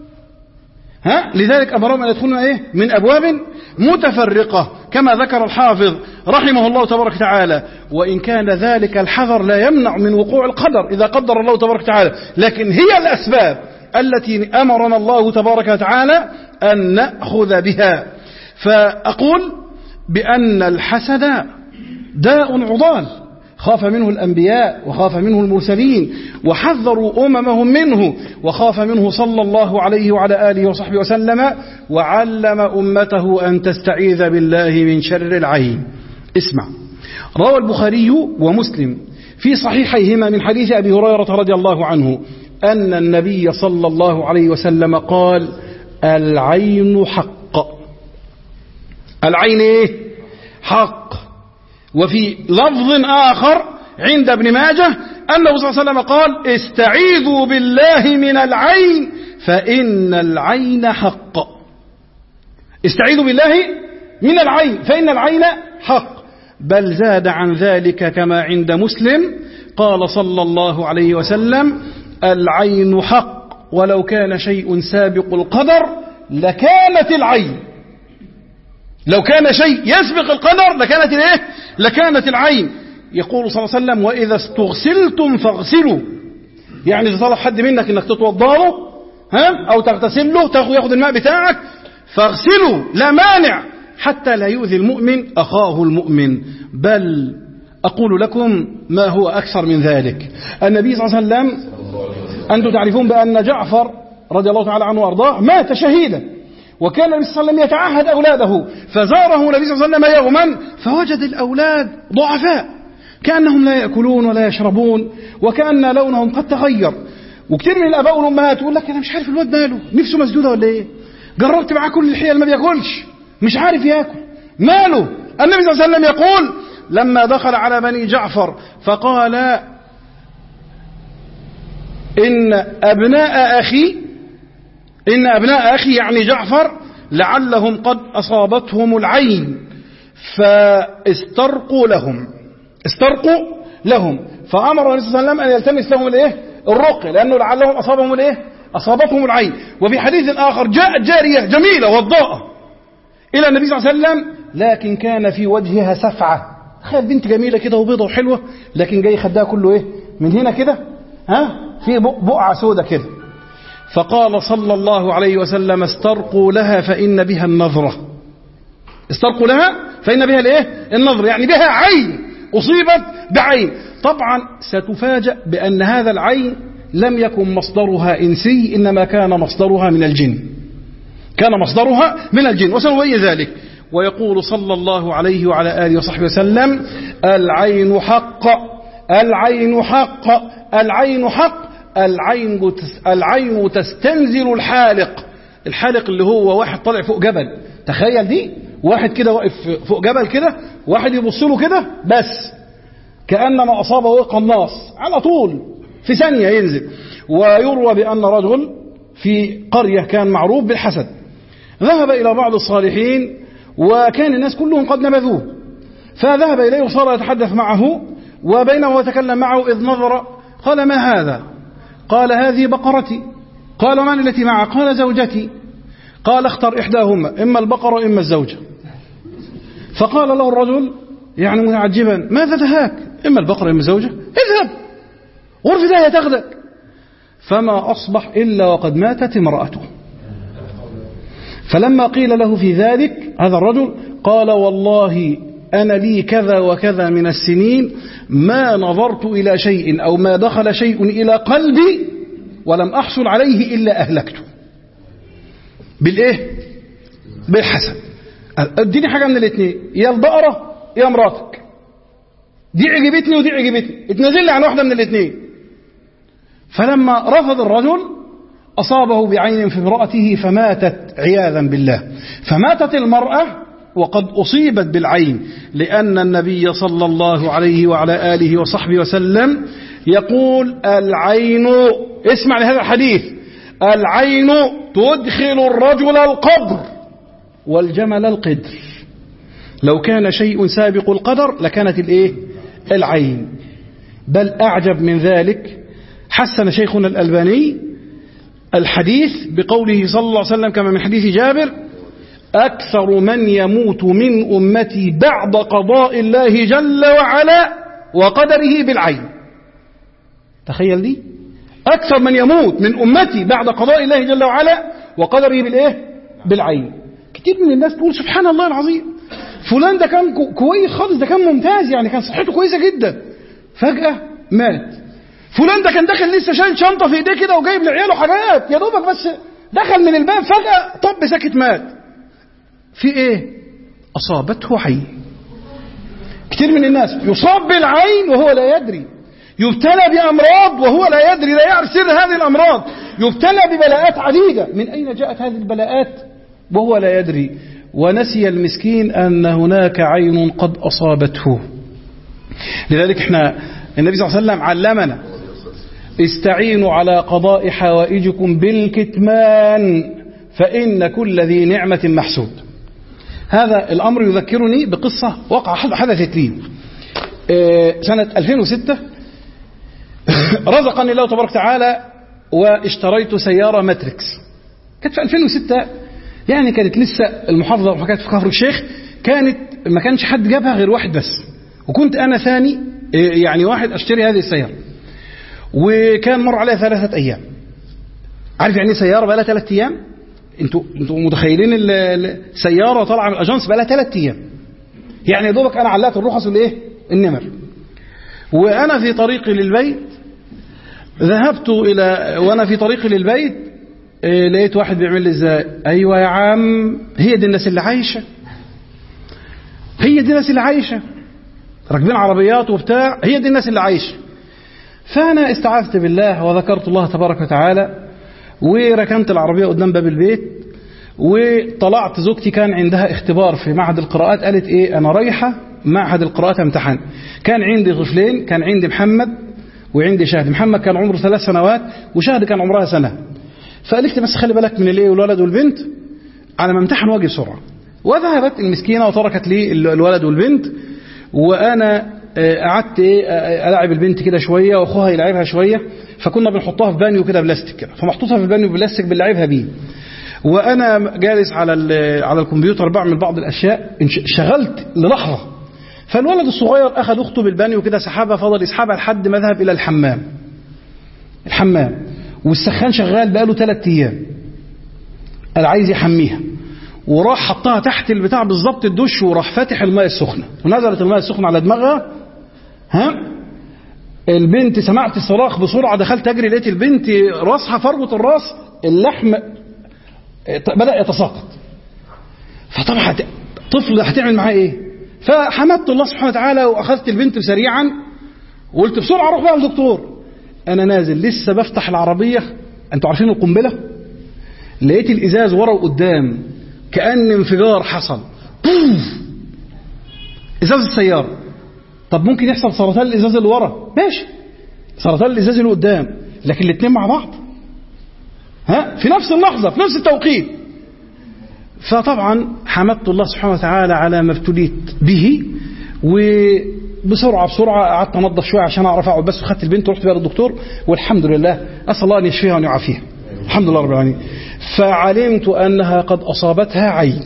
لذلك أمرهم أن يدخلون من أبواب متفرقة كما ذكر الحافظ رحمه الله تبارك وتعالى. وإن كان ذلك الحذر لا يمنع من وقوع القدر إذا قدر الله تبارك وتعالى، لكن هي الأسباب التي أمرنا الله تبارك وتعالى أن نأخذ بها. فأقول بأن الحسد داء عضال خاف منه الأنبياء وخاف منه المرسلين وحذروا أممهم منه، وخاف منه صلى الله عليه وعلى آله وصحبه وسلم، وعلم أمته أن تستعيذ بالله من شر العين. اسمع، روى البخاري ومسلم في صحيحيهما من حديث أبي هريرة رضي الله عنه أن النبي صلى الله عليه وسلم قال العين حق. العين حق. وفي لفظ آخر عند ابن ماجه أنه صلى الله عليه وسلم قال استعيذوا بالله من العين فإن العين حق. استعيذوا بالله من العين فإن العين حق. بل زاد عن ذلك كما عند مسلم قال صلى الله عليه وسلم: العين حق ولو كان شيء سابق القدر لكانت العين. لو كان شيء يسبق القدر لكانت العين. يقول صلى الله عليه وسلم: وإذا استغسلتم فاغسلوا. يعني إذا طلب حد منك إنك تتوضى له أو تغتسل له ياخذ الماء بتاعك فاغسلوا لا مانع حتى لا يؤذي المؤمن أخاه المؤمن. بل أقول لكم ما هو أكثر من ذلك. النبي صلى الله عليه وسلم أنتم تعرفون بأن جعفر رضي الله تعالى عنه وأرضاه مات شهيدا، وكان النبي صلى الله عليه وسلم يتعهد أولاده، فزاره النبي صلى الله عليه وسلم يوما فوجد الأولاد ضعفاء كأنهم لا يأكلون ولا يشربون وكأن لونهم قد تغير. وكثير من الآباء والأمهات يقول لك: أنا مش عارف الواد ماله، نفسه مسدودة ولا إيه؟ جربت معاه كل الحيل ما بياكلش، مش عارف ياكل، ماله؟ النبي صلى الله عليه وسلم يقول: لما دخل على بني جعفر فقال: إن أبناء أخي يعني جعفر لعلهم قد أصابتهم العين فاسترقوا لهم. فأمر النبي صلى الله عليه وسلم أن يلتمس لهم الرقي، لأنه لعلهم أصابتهم العين. وفي حديث آخر: جاءت جارية جميلة وضاءة إلى النبي صلى الله عليه وسلم لكن كان في وجهها سفعة. تخيل بنت جميلة كده وبيضة وحلوة لكن جاي خدها كله من هنا كده في بقعة سودة كده. فقال صلى الله عليه وسلم: استرقوا لها فإن بها النظرة. استرقوا لها فإن بها النظرة، يعني بها عين، أصيبت بعين. طبعا ستفاجأ بأن هذا العين لم يكن مصدرها إنسي، إنما كان مصدرها من الجن، وسنبين ذلك. ويقول صلى الله عليه وعلى آله وصحبه وسلم: العين حق العين حق العين حق. العين تستنزل الحالق اللي هو واحد طالع فوق جبل. تخيل دي، واحد كده واقف فوق جبل كده، واحد يبص له كده بس كأنما أصابه قناص على طول في ثانية ينزل. ويروى بأن رجل في قرية كان معروف بالحسد ذهب إلى بعض الصالحين وكان الناس كلهم قد نبذوه، فذهب إليه وصار يتحدث معه، وبينما هو يتكلم معه إذ نظر قال: ما هذا؟ قال: هذه بقرتي. قال: من التي معك؟ قال: زوجتي. قال: اختر إحداهما، إما البقرة إما الزوجة. فقال له الرجل يعني متعجبا: ماذا دهاك؟ إما البقرة إما الزوجة؟ اذهب غرف داهية تاخذك. فما أصبح إلا وقد ماتت امرأته. فلما قيل له في ذلك هذا الرجل قال: والله أنا لي كذا وكذا من السنين ما نظرت إلى شيء أو ما دخل شيء إلى قلبي ولم أحصل عليه إلا أهلكته. بالحسد. اديني حاجة من الاثنين، يا البقرة يا مراتك، دي عجبتني ودي عجبتني، اتنازل لي عن واحدة من الاثنين. فلما رفض الرجل أصابه بعين في امرأته فماتت عياذا بالله. فماتت المرأة وقد أصيبت بالعين، لأن النبي صلى الله عليه وعلى آله وصحبه وسلم يقول: العين، اسمع لهذا الحديث، العين تدخل الرجل القبر والجمل القدر. لو كان شيء سابق القدر لكانت العين. بل أعجب من ذلك، حسن شيخنا الألباني الحديث بقوله صلى الله عليه وسلم كما من حديث جابر: أكثر من يموت من أمتي بعد قضاء الله جل وعلا وقدره بالعين. تخيل دي، أكثر من يموت من أمتي بعد قضاء الله جل وعلا وقدره بالعين. كتير من الناس تقول: سبحان الله العظيم، فلان ده كان كويس خالص، ده كان ممتاز، يعني كان صحته كويسة جدا، فجأة مات. فلان ده كان داخل لسه شايل شنطة في ايديه كده وجايب لعياله حاجات يا دوبك، بس دخل من الباب فجأة طب ساكت مات. في أصابته عين. كتير من الناس يصاب بالعين وهو لا يدري، يبتلى بأمراض وهو لا يدري، لا يعرف سر هذه الأمراض، يبتلى ببلاءات عديدة، من أين جاءت هذه البلاءات وهو لا يدري، ونسي المسكين أن هناك عين قد أصابته. لذلك النبي صلى الله عليه وسلم علمنا استعينوا على قضاء حوائجكم بالكتمان فإن كل ذي نعمة محسود. هذا الأمر يذكرني بقصة حدثت لي سنة 2006. رزقني الله تبارك وتعالى واشتريت سيارة ماتريكس. كانت في 2006 يعني كانت لسه المحافظة كانت في كفر الشيخ، ما كانش حد جابها غير واحد بس، وكنت أنا ثاني يعني واحد أشتري هذه السيارة. وكان مر عليها 3 أيام. عارف يعني سيارة بقى لها 3 أيام؟ انتوا متخيلين السيارة طالعة من الأجانس بقى لها 3 أيام. يعني يا دوبك أنا علقت الرخص النمر. وأنا في طريقي للبيت وأنا في طريقي للبيت لقيت واحد بيعمل لي ازاي؟ أيوة يا عم، هي دي الناس اللي عايشة، راكبين عربيات وبتاع، هي دي الناس اللي عايشة. فأنا استعاذت بالله وذكرت الله تبارك وتعالى، وركنت العربية قدام باب البيت، وطلعت. زوجتي كان عندها اختبار في معهد القراءات، قالت أنا رايحة معهد القراءات امتحان. كان عندي طفلين، كان عندي محمد وعندي شاهد. محمد كان عمره 3 سنوات وشاهد كان عمرها سنة. فقالت لي بس خلي بالك من والولد والبنت على ما امتحن واجي بسرعة. وذهبت المسكينة وتركت لي الولد والبنت، وأنا قعدت ألعب البنت كده شوية وأخوها يلعبها شوية. فكنا بنحطها في بانيو كده بلاستيك كده، فمحطوطها في البانيو بلاستيك بنلعبها بيه، وأنا جالس على الكمبيوتر بعمل بعض الأشياء. انشغلت للحظة، فالولد الصغير أخذ أخته بالبانيو كده سحبها، فضل يسحبها لحد ما ذهب إلى الحمام، والسخان شغال بقاله 3 أيام. قال عايز يحميها، وراح حطها تحت البتاع بالظبط الدش، وراح فاتح الماء السخنة، ونزلت الماء السخنة على دماغها. البنت سمعت الصراخ بسرعة، دخلت أجري لقيت البنت راسها فروة الراس اللحم بدأ يتساقط. فطبعا طفل هتعمل معاه ايه؟ فحمدت الله سبحانه وتعالى، وأخذت البنت سريعا وقلت بسرعة روح بقى للدكتور. أنا نازل لسه بفتح العربية، أنتوا عارفين القنبلة؟ لقيت الإزاز ورا وقدام كأن انفجار حصل. إزاز السيارة. طب ممكن يحصل سرطان الإزاز اللي ورا، ماشي، سرطان الإزاز اللي قدام، لكن الاثنين مع بعض في نفس اللحظة في نفس التوقيت. فطبعا حمدت الله سبحانه وتعالى على ما ابتليت به، وبسرعة قعدت انضف شوية عشان اعرف اقعد بس، وخدت البنت ورحت بها للدكتور، والحمد لله اسال الله ان يشفيها وان يعافيها، الحمد لله رب العالمين. فعلمت انها قد اصابتها عين.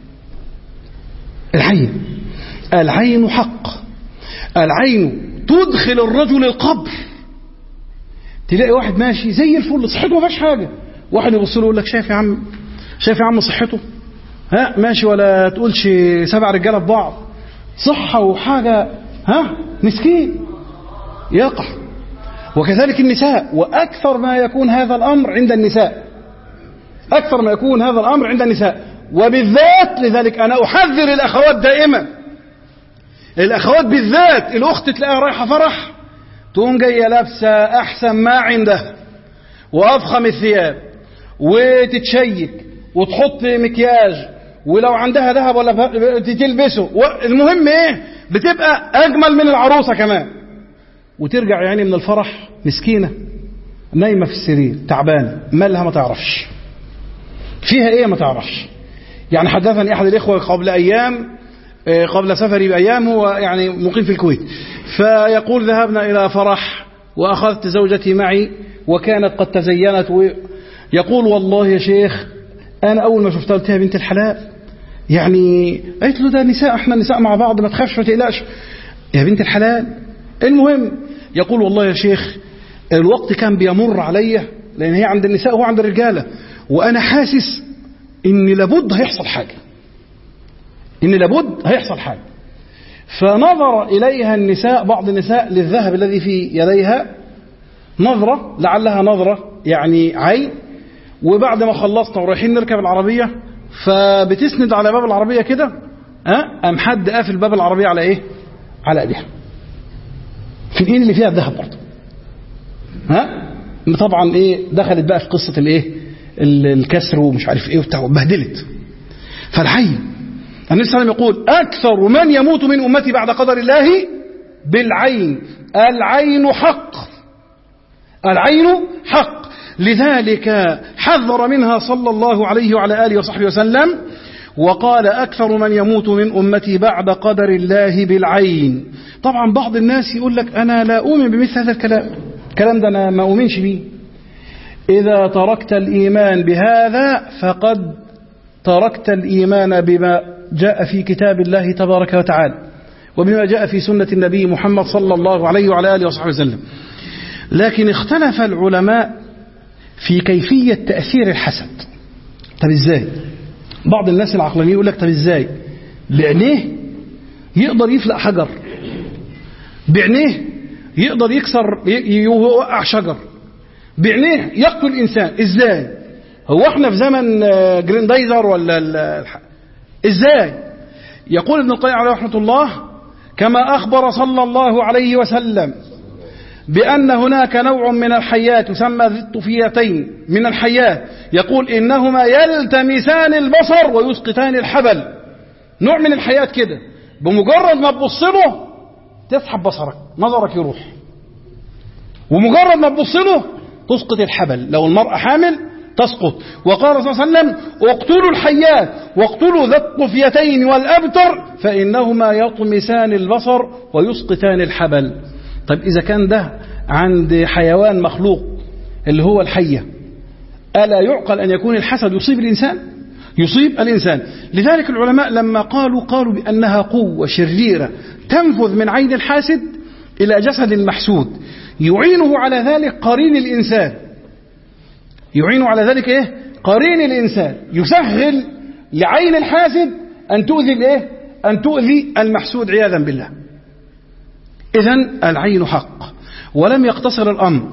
العين حق. العين تدخل الرجل القبر. تلاقي واحد ماشي زي الفل، صحته ما فيهاش حاجه، واحد يبص له يقول لك شايف يا عم صحته ماشي، ولا تقولش 7 رجاله في بعض، صحه وحاجه مسكين يقع. وكذلك النساء، واكثر ما يكون هذا الامر عند النساء، وبالذات لذلك انا احذر الاخوات دائما، الاخوات بالذات. الاخت تلاقيها رايحه فرح، تقوم جايه لابسه احسن ما عندها وافخم الثياب وتتشيك وتحط مكياج، ولو عندها ذهب ولا تلبسه، المهم بتبقى اجمل من العروسه كمان. وترجع يعني من الفرح مسكينه نايمه في السرير تعبانه، مالها ما تعرفش، فيها ايه ما تعرفش. يعني حدثني احد الاخوه قبل سفري بايام، هو يعني مقيم في الكويت، فيقول ذهبنا الى فرح واخذت زوجتي معي، وكانت قد تزينت، يقول والله يا شيخ أنا أول ما شفتها قلت لها بنت الحلال، يعني قلت له ده نساء، احنا نساء مع بعض، ما تخافش ما تقلقش يا بنت الحلال. المهم يقول والله يا شيخ الوقت كان بيمر عليا، لأن هي عند النساء وهو عند الرجالة، وأنا حاسس إن لابد هيحصل حاجة. فنظر إليها النساء، بعض النساء، للذهب الذي في يديها نظرة لعلها نظرة يعني عين. وبعد ما خلصنا ورايحين نركب العربية، فبتسند على باب العربية كده، قام حد قافل باب العربية على ايه؟ على ايديها، في الايد اللي فيها الذهب برضه. طبعا دخلت بقى في قصة الكسر ومش عارف ايه وبتاع، وبهدلت. فالعين، النبي صلى الله عليه وسلم يقول اكثر من يموت من امتي بعد قدر الله بالعين. العين حق. العين حق. لذلك حذر منها صلى الله عليه وعلى آله وصحبه وسلم وقال أكثر من يموت من أمتي بعد قدر الله بالعين. طبعا بعض الناس يقول لك أنا لا أؤمن بمثل هذا الكلام ده أنا ما أؤمنش به. إذا تركت الإيمان بهذا فقد تركت الإيمان بما جاء في كتاب الله تبارك وتعالى وبما جاء في سنة النبي محمد صلى الله عليه وعلى آله وصحبه وسلم. لكن اختلف العلماء في كيفية تأثير الحسد. طب إزاي؟ بعض الناس العقلانيين يقول لك طب إزاي؟ بعينيه يقدر يفلق حجر، بعينيه يقدر يكسر يوقع شجر، بعينيه يقتل إنسان. إزاي؟ هو احنا في زمن جريندايزر ولا إزاي؟ يقول ابن القيم عليه رحمة الله كما أخبر صلى الله عليه وسلم بأن هناك نوع من الحيات يسمى ذي الطفيلتين من الحيات، يقول إنهما يلتمسان البصر ويسقطان الحبل. نوع من الحيات كده بمجرد ما تبص له تسحب بصرك، نظرك يروح، ومجرد ما تبص له تسقط الحبل. لو المرأة حامل تسقط. وقال صلى الله عليه وسلم اقتلوا الحيات واقتلوا ذا الطفيلتين والأبتر فإنهما يطمسان البصر ويسقطان الحبل. طيب إذا كان ده عند حيوان مخلوق اللي هو الحية، ألا يعقل أن يكون الحسد يصيب الإنسان؟ يصيب الإنسان. لذلك العلماء لما قالوا بأنها قوة شريرة تنفذ من عين الحاسد إلى جسد المحسود، يعينه على ذلك قرين الإنسان، يعينه على ذلك إيه؟ قرين الإنسان، يسهل لعين الحاسد أن تؤذي الإيه؟ أن تؤذي المحسود عياذا بالله. إذن العين حق. ولم يقتصر الأمر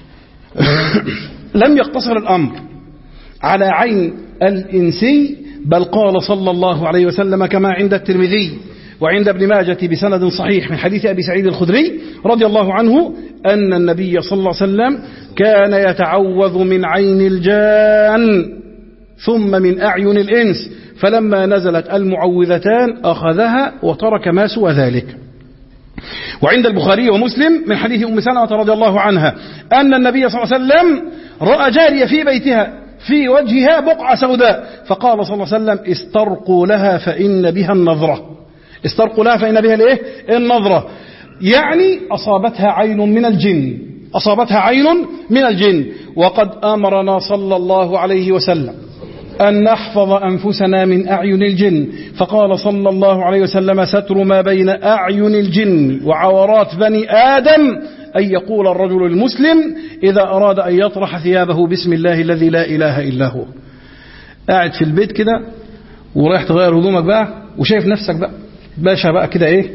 لم يقتصر الأمر على عين الإنسي، بل قال صلى الله عليه وسلم كما عند الترمذي وعند ابن ماجة بسند صحيح من حديث أبي سعيد الخدري رضي الله عنه أن النبي صلى الله عليه وسلم كان يتعوذ من عين الجان ثم من أعين الإنس، فلما نزلت المعوذتان أخذها وترك ما سوى ذلك. وعند البخاري ومسلم من حديث أم سلمة رضي الله عنها أن النبي صلى الله عليه وسلم رأى جارية في بيتها في وجهها بقعة سوداء، فقال صلى الله عليه وسلم استرقوا لها فإن بها النظرة. استرقوا لها فإن بها الإيه؟ النظرة. يعني أصابتها عين من الجن، أصابتها عين من الجن. وقد أمرنا صلى الله عليه وسلم أن نحفظ أنفسنا من أعين الجن، فقال صلى الله عليه وسلم ستر ما بين أعين الجن وعورات بني آدم أن يقول الرجل المسلم إذا أراد أن يطرح ثيابه بسم الله الذي لا إله إلا هو. قاعد في البيت كده ورايح تغير هدومك بقى وشايف نفسك بقى باشا بقى كده إيه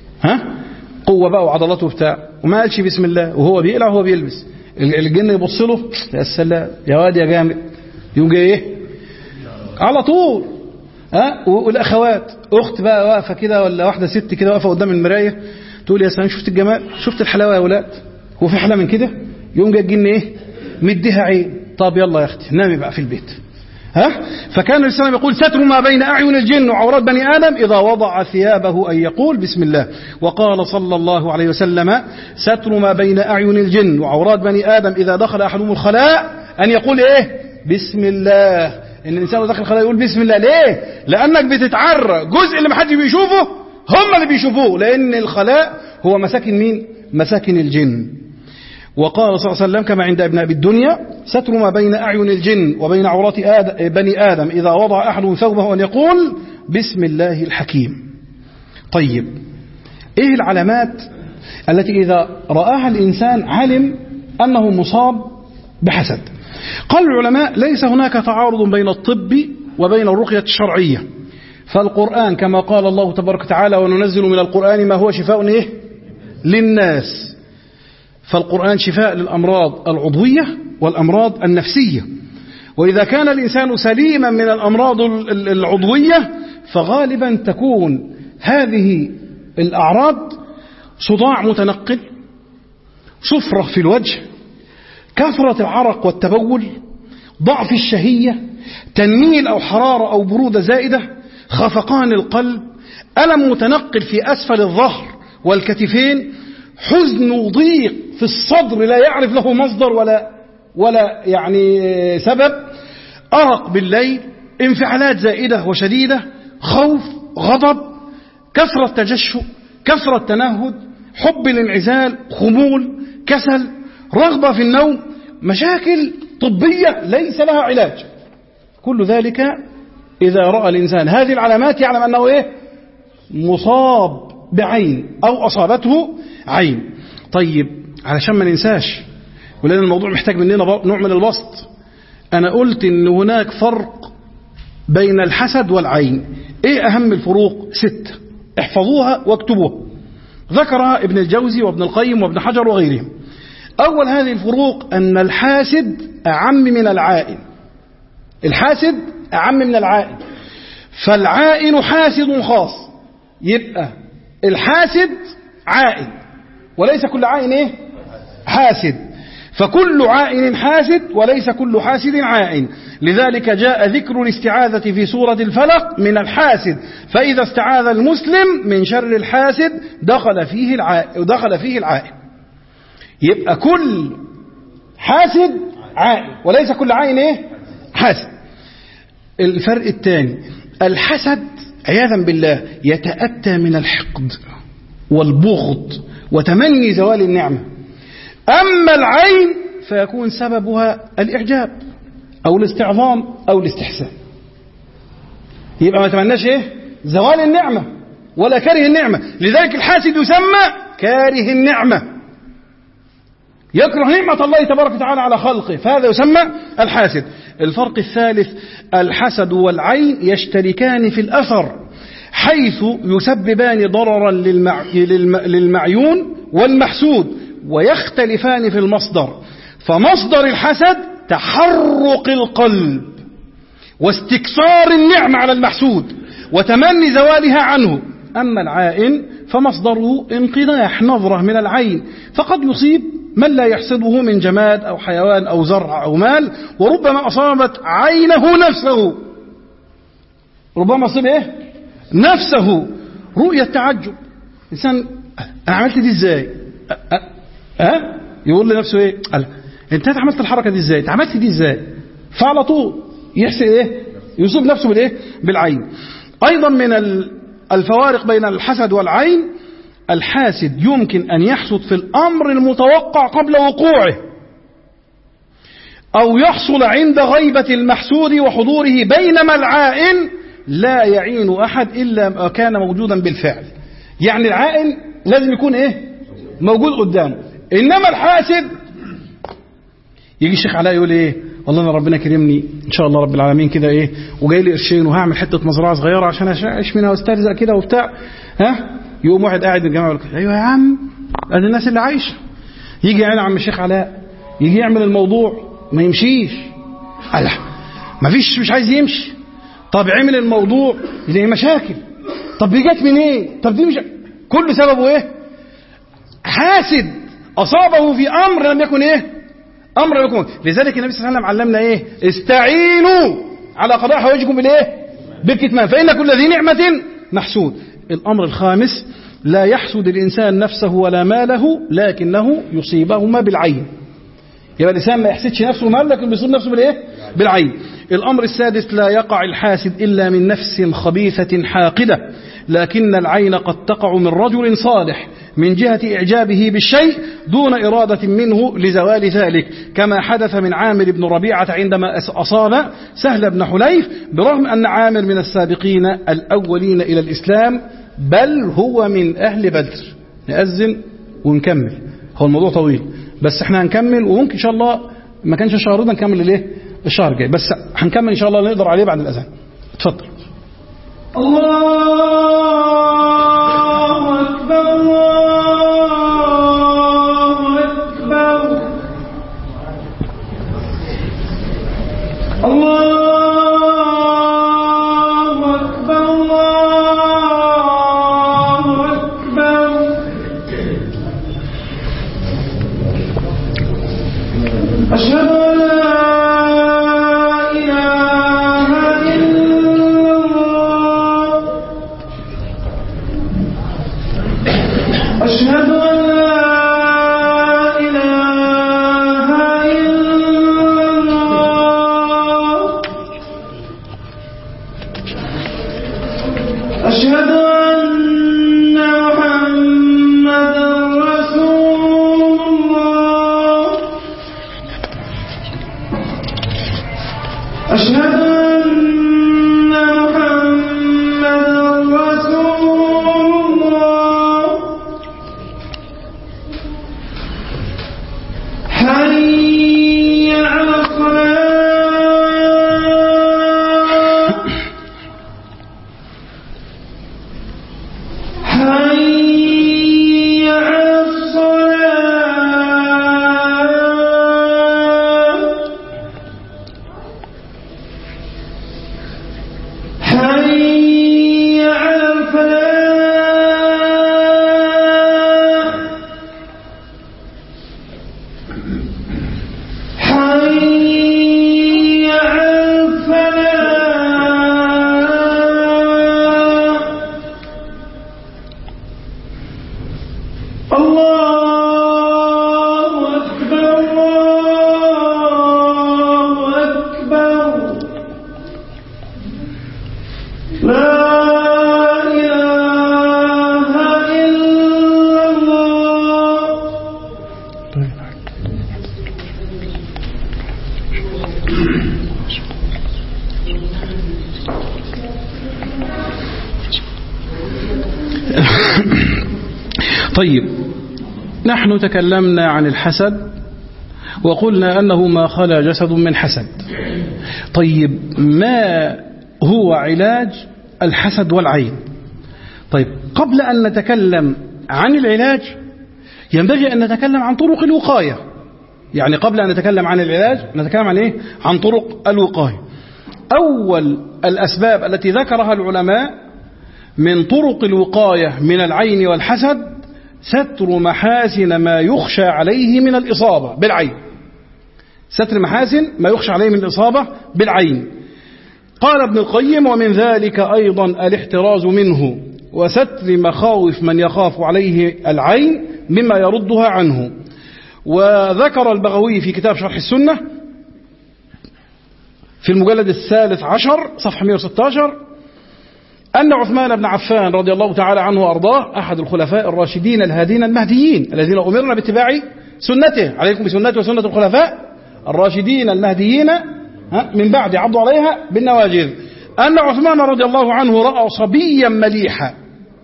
قوة بقى وعضلاته بتاع، وما قالش بسم الله وهو بيقلع وهو بيلبس، الجن يبص له يا السلام يا واد يا جامد، يوم جاي إيه على طول. والأخوات أخت بقى واقفة كده ولا واحدة ست كده واقفة قدام المراية تقول يا سلام شفت الجمال شفت الحلاوة يا ولاد، هو في حلاوة من كده؟ يوم جاي الجن إيه مديها عين. طب يلا يا أختي نامي بقى في البيت. فكان الإسلام يقول ستر ما بين أعين الجن وعورات بني آدم إذا وضع ثيابه أن يقول بسم الله. وقال صلى الله عليه وسلم ستر ما بين أعين الجن وعورات بني آدم إذا دخل أحدهم الخلاء أن يقول إيه بسم الله. إن الإنسان داخل الخلاء يقول بسم الله. ليه؟ لأنك بتتعرى جزء اللي محدش بيشوفه هم اللي بيشوفوه، لأن الخلاء هو مساكن مين؟ مساكن الجن. وقال صلى الله عليه وسلم كما عند ابن أبي الدنيا ستر ما بين أعين الجن وبين عورات بني آدم إذا وضع أحد ثوبه أن يقول بسم الله الحكيم. طيب إيه العلامات التي إذا رآها الإنسان علم أنه مصاب بحسد؟ قال العلماء ليس هناك تعارض بين الطب وبين الرقية الشرعية، فالقرآن كما قال الله تبارك وتعالى وننزل من القرآن ما هو شفاء إيه؟ للناس. فالقرآن شفاء للأمراض العضوية والأمراض النفسية. وإذا كان الإنسان سليما من الأمراض العضوية فغالبا تكون هذه الأعراض صداع متنقل، صفرة في الوجه، كثرة العرق والتبول، ضعف الشهية، تنميل أو حرارة أو برودة زائدة، خفقان القلب، ألم متنقل في أسفل الظهر والكتفين، حزن وضيق في الصدر لا يعرف له مصدر ولا يعني سبب، أرق بالليل، انفعالات زائدة وشديدة، خوف، غضب، كثرة تجشؤ، كثرة تنهد، حب الانعزال، خمول، كسل، رغبة في النوم، مشاكل طبية ليس لها علاج. كل ذلك إذا رأى الإنسان هذه العلامات يعلم أنه مصاب بعين أو أصابته عين. طيب علشان ما ننساش، ولأن الموضوع محتاج مننا نوع من البسط، أنا قلت إن هناك فرق بين الحسد والعين. إيه أهم الفروق؟ 6، احفظوها واكتبوها، ذكرها ابن الجوزي وابن القيم وابن حجر وغيرهم. أول هذه الفروق أن الحاسد أعم من العائن. الحاسد أعم من العائن، فالعائن حاسد خاص، يبقى الحاسد عائن، وليس كل عائن حاسد، فكل عائن حاسد وليس كل حاسد عائن. لذلك جاء ذكر الاستعاذة في سورة الفلق من الحاسد، فإذا استعاذ المسلم من شر الحاسد دخل فيه العائن. يبقى كل حاسد عائن وليس كل عائن حاسد. الفرق الثاني، الحسد عياذا بالله يتأتى من الحقد والبغض وتمني زوال النعمة، أما العين فيكون سببها الإعجاب أو الاستعظام أو الاستحسان. يبقى ما تمناش زوال النعمة ولا كاره النعمة، لذلك الحاسد يسمى كاره النعمة، يكره نعمة الله تبارك وتعالى على خلقه، فهذا يسمى الحاسد. الفرق الثالث، الحسد والعين يشتركان في الأثر، حيث يسببان ضررا للمعيون والمحسود، ويختلفان في المصدر. فمصدر الحسد تحرق القلب واستكثار النعمة على المحسود وتمني زوالها عنه، أما العائن فمصدره انقداح نظرة من العين، فقد يصيب من لا يحسده من جماد أو حيوان أو زرع أو مال، وربما أصابت عينه نفسه، ربما أصيب نفسه رؤية تعجب، إنسان أنا عملت دي إزاي؟ يقول لنفسه أنت عملت الحركة دي إزاي؟ أنت عملت دي إزاي؟ فعلى طول يحسد يصيب نفسه بالعين. أيضا من الفوارق بين الحسد والعين، الحاسد يمكن أن يحسد في الأمر المتوقع قبل وقوعه، أو يحصل عند غيبة المحسود وحضوره، بينما العائن لا يعين أحد إلا ما كان موجودا بالفعل. يعني العائن لازم يكون موجود قدامه، إنما الحاسد يجي الشيخ علاء يقول والله أنا ربنا كرمني إن شاء الله رب العالمين كده وجاي لي قرشين وهعمل حتة مزرعة صغيرة عشان أعيش منها واسترزق كده وبتاع، يقوم واحد قاعد من الجامعة يقول أيوة يا عم أدي الناس اللي عايشة. يجي يعني عم الشيخ علاء يجي يعمل الموضوع ما يمشيش، ما فيش، مش عايز يمشي. طب عمل الموضوع يلاقي مشاكل، طب دي جت منين؟ طب دي مش كل سببه حاسد أصابه في أمر لم يكن أمر لم يكن. لذلك النبي صلى الله عليه وسلم علمنا استعينوا على قضاء حوائجكم بالكتمان، فإن كل ذي نعمة محسود. الأمر الخامس، لا يحسد الإنسان نفسه ولا ماله، لكنه يصيبهما بالعين. يبقى الإنسان ما يحسدش نفسه وماله، لكن بيصيب نفسه بالعين. الأمر السادس، لا يقع الحاسد إلا من نفس خبيثة حاقدة، لكن العين قد تقع من رجل صالح من جهة إعجابه بالشيء دون إرادة منه لزوال ذلك، كما حدث من عامر بن ربيعة عندما أصاب سهل بن حليف، برغم أن عامر من السابقين الأولين إلى الإسلام، بل هو من أهل بدر. نأذن ونكمل، هو الموضوع طويل بس احنا هنكمل، وممكن إن شاء الله ما كانش الشهر ده نكمل الشهر الجاي، بس هنكمل إن شاء الله نقدر عليه بعد الأذان. اتفضل. الله أكبر الله أكبر الله أكبر الله أكبر. أشهد أن لا إله إلا الله، أشهد أن لا أشهد أن محمدا رسول الله. حي على الصلاة. حي على الصلاة. حي على الفلاح. حي على الفلاح. الله أكبر الله أكبر. لا إله إلا الله. طيب، نحن تكلمنا عن الحسد وقلنا أنه ما خلا جسد من حسد. طيب، ما هو علاج الحسد والعين؟ طيب، قبل أن نتكلم عن العلاج ينبغي أن نتكلم عن طرق الوقاية. يعني قبل أن نتكلم عن العلاج نتكلم عن إيه؟ عن طرق الوقاية. أول الأسباب التي ذكرها العلماء من طرق الوقاية من العين والحسد ستر محاسن ما يخشى عليه من الإصابة بالعين. ستر محاسن ما يخشى عليه من الإصابة بالعين. قال ابن القيم: ومن ذلك أيضا الاحتراز منه وستر مخاوف من يخاف عليه العين مما يردها عنه. وذكر البغوي في كتاب شرح السنة في المجلد 13 صفحة 116 أن عثمان بن عفان رضي الله تعالى عنه وأرضاه أحد الخلفاء الراشدين الهادين المهديين الذين أمرنا باتباع سنته، عليكم بسنته وسنة الخلفاء الراشدين المهديين من بعد عضوا عليها بالنواجذ. أن عثمان رضي الله عنه رأى صبيا مليحا.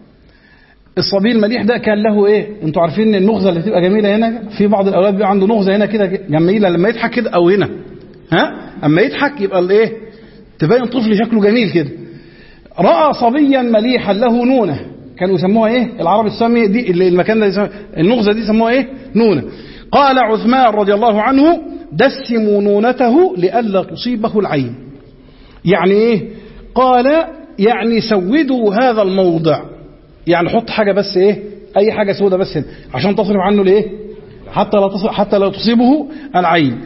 الصبي المليح ده كان له إيه؟ أنتوا عارفين النغزة اللي تبقى جميلة هنا، في بعض الأولاد بيبقى عنده نغزة هنا كده جميلة لما يضحك كده، أو هنا أما يضحك يبقى الإيه؟ تبين طفل شكله جميل كده. رأى صبيا مليحا له نونة، كانوا يسموها إيه؟ العرب السامية دي اللي المكان ده النغزة دي يسموها إيه؟ نونة. قال عثمان رضي الله عنه: دسموا نونته لئلا تصيبه العين. يعني إيه؟ قال يعني سودوا هذا الموضع، يعني حط حاجة بس إيه؟ أي حاجة سودة بس هنا عشان تصرف عنه لإيه؟ حتى لا تصيبه العين.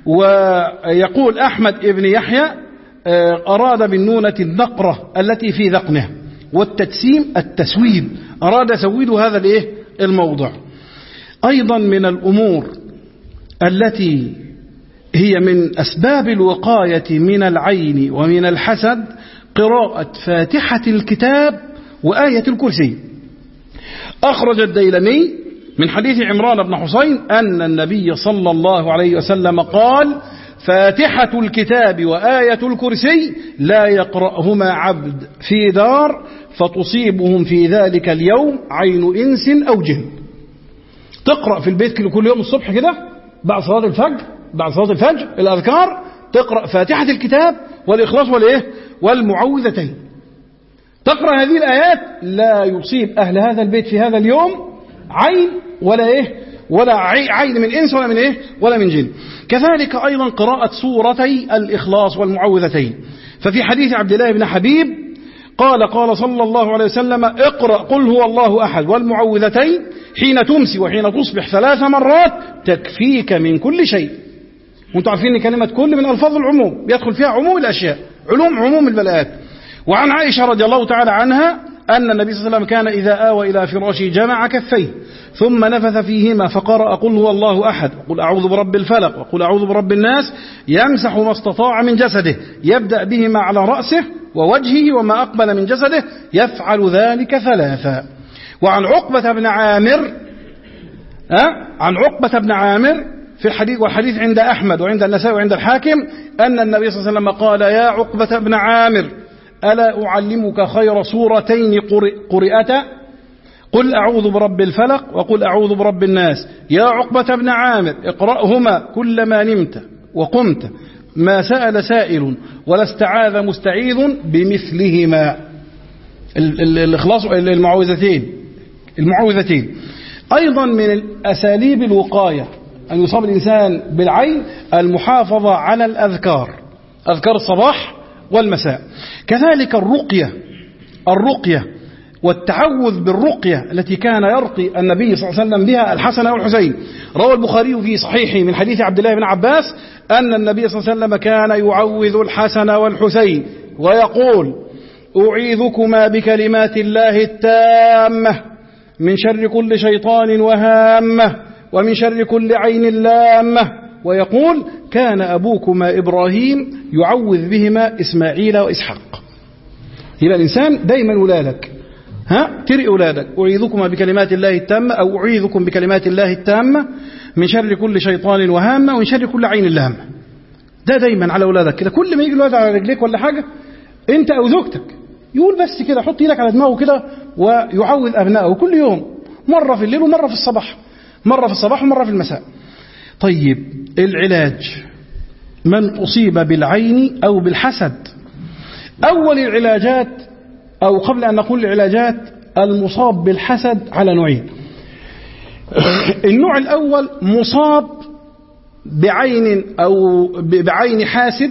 ويقول أحمد ابن يحيى: أراد بالنونة النقرة التي في ذقنه، والتجسيم التسويد، أراد سويد هذا الإيه؟ الموضع. أيضا من الأمور التي هي من أسباب الوقاية من العين ومن الحسد قراءة فاتحة الكتاب وآية الكرسي. أخرج الديلمي من حديث عمران بن حسين أن النبي صلى الله عليه وسلم قال: فاتحة الكتاب وآية الكرسي لا يقرأهما عبد في دار فتصيبهم في ذلك اليوم عين إنس أو جن. تقرأ في البيت كل يوم الصبح كده بعد صلاة الفجر الأذكار، تقرأ فاتحة الكتاب والإخلاص والإيه؟ والمعوذتين. تقرأ هذه الآيات لا يصيب أهل هذا البيت في هذا اليوم عين ولا إيه؟ ولا عين من إنس ولا من إيه؟ ولا من جن. كذلك أيضا قراءة سورتي الإخلاص والمعوذتين. ففي حديث عبد الله بن حبيب قال صلى الله عليه وسلم: اقرأ قل هو الله أحد والمعوذتين حين تمسي وحين تصبح 3 مرات تكفيك من كل شيء. وانتم عارفين ان كلمة كل من ألفاظ العموم بيدخل فيها عموم الأشياء، عموم البلاءات. وعن عائشة رضي الله تعالى عنها أن النبي صلى الله عليه وسلم كان إذا آوى إلى فراشه جمع كفيه ثم نفث فيهما فقرأ قل هو الله أحد وقل أعوذ برب الفلق وقل أعوذ برب الناس، يمسح ما استطاع من جسده، يبدأ بهما على رأسه ووجهه وما أقبل من جسده، يفعل ذلك 3. وعن عقبة بن عامر في الحديث، والحديث عند أحمد وعند النسائي وعند الحاكم أن النبي صلى الله عليه وسلم قال: يا عقبة بن عامر ألا أعلمك خير سورتين قرئتا؟ قل أعوذ برب الفلق وقل أعوذ برب الناس. يا عقبة بن عامر اقرأهما كلما نمت وقمت، ما سأل سائل ولا استعاذ مستعيذ بمثلهما. الإخلاص المعوذتين. أيضا من أساليب الوقاية أن يصاب الإنسان بالعين المحافظة على الأذكار، أذكار الصباح والمساء. كذلك الرقية والتعوذ بالرقية التي كان يرقي النبي صلى الله عليه وسلم بها الحسن والحسين. روى البخاري في صحيحه من حديث عبد الله بن عباس أن النبي صلى الله عليه وسلم كان يعوذ الحسن والحسين ويقول: أعيذكما بكلمات الله التامة من شر كل شيطان وهامة ومن شر كل عين لامة. ويقول: كان أبوكما إبراهيم يعوذ بهما إسماعيل وإسحاق. يبقى الإنسان دايما أولادك تري أولادك: أعيذكما بكلمات الله التامة، أو أعيذكم بكلمات الله التامة من شر كل شيطان وهامة ومن شر كل عين لامة. ده دايما على أولادك كده، كل ما يجي الولد على رجليك ولا حاجة أنت أو زوجتك يقول بس كده، حط إيدك على دماغه كده ويعوذ أبنائه كل يوم، مرة في الليل ومرة في الصباح، مرة في الصباح ومرة في المساء. طيب العلاج من أصيب بالعين أو بالحسد. أول العلاجات، أو قبل أن نقول العلاجات، المصاب بالحسد على نوعين. النوع الأول مصاب بعين أو بعين حاسد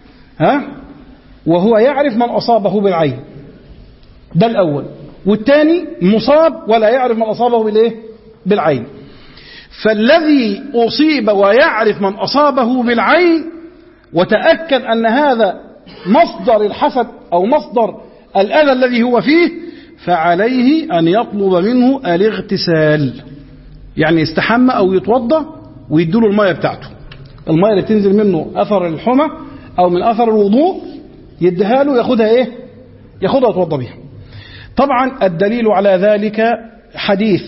وهو يعرف من أصابه بالعين، ده الأول. والثاني مصاب ولا يعرف من أصابه بالعين. فالذي أصيب ويعرف من أصابه بالعين وتأكد أن هذا مصدر الحسد أو مصدر الأذى الذي هو فيه، فعليه أن يطلب منه الاغتسال، يعني يستحمى أو يتوضى ويديله المية بتاعته، المية اللي تنزل منه أثر الحمى أو من أثر الوضوء يديها له، ياخدها يتوضى بها. طبعا الدليل على ذلك حديث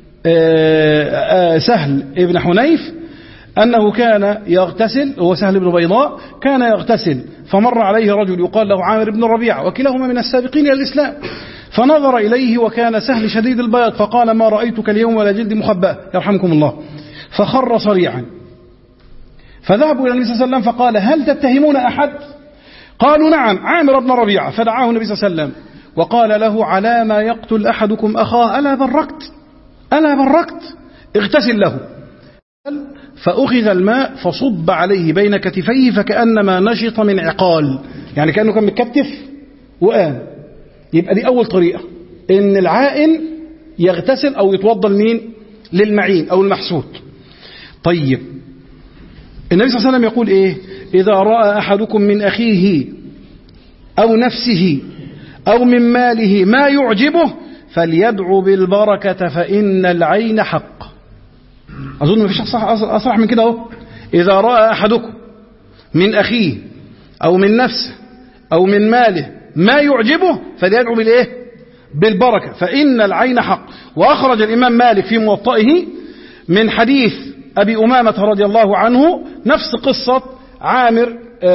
سهل ابن حنيف أنه كان يغتسل، هو سهل بن بيضاء، كان يغتسل فمر عليه رجل يقال له عامر بن ربيعة وكلاهما من السابقين إلى الإسلام، فنظر إليه وكان سهل شديد البياض فقال: ما رأيتك اليوم ولا جلد مخبأ يرحمكم الله، فخر صريعا. فذهبوا إلى النبي صلى الله عليه وسلم فقال: هل تتهمون أحد؟ قالوا: نعم، عامر بن ربيعة. فدعاه النبي صلى الله عليه وسلم وقال له: على ما يقتل أحدكم أخاه ألا بركت اغتسل له. فأخذ الماء فصب عليه بين كتفيه فكأنما نشط من عقال، يعني كأنه كان متكتف وقام. يبقى دي أول طريقة، إن العائن يغتسل أو يتوضى لمين؟ للمعين أو المحسود. طيب النبي صلى الله عليه وسلم يقول إيه؟ إذا رأى أحدكم من أخيه أو نفسه أو من ماله ما يعجبه فليدعو بالبركة فإن العين حق. أظن ما فيش أصرح من كده أهو. إذا رأى أحدكم من أخيه أو من نفسه أو من ماله ما يعجبه فليدعو بالبركة فإن العين حق. وأخرج الإمام مالك في موطئه من حديث أبي أمامة رضي الله عنه نفس قصة عامر،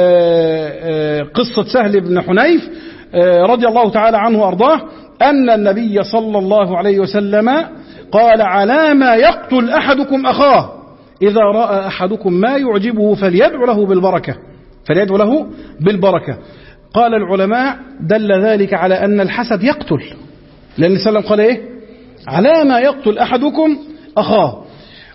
قصة سهل بن حنيف رضي الله تعالى عنه وأرضاه، أن النبي صلى الله عليه وسلم قال: على ما يقتل أحدكم أخاه إذا رأى أحدكم ما يعجبه فليدعو له بالبركة. قال العلماء: دل ذلك على أن الحسد يقتل، لأن النبي صلى الله عليه وسلم قال إيه؟ على ما يقتل أحدكم أخاه.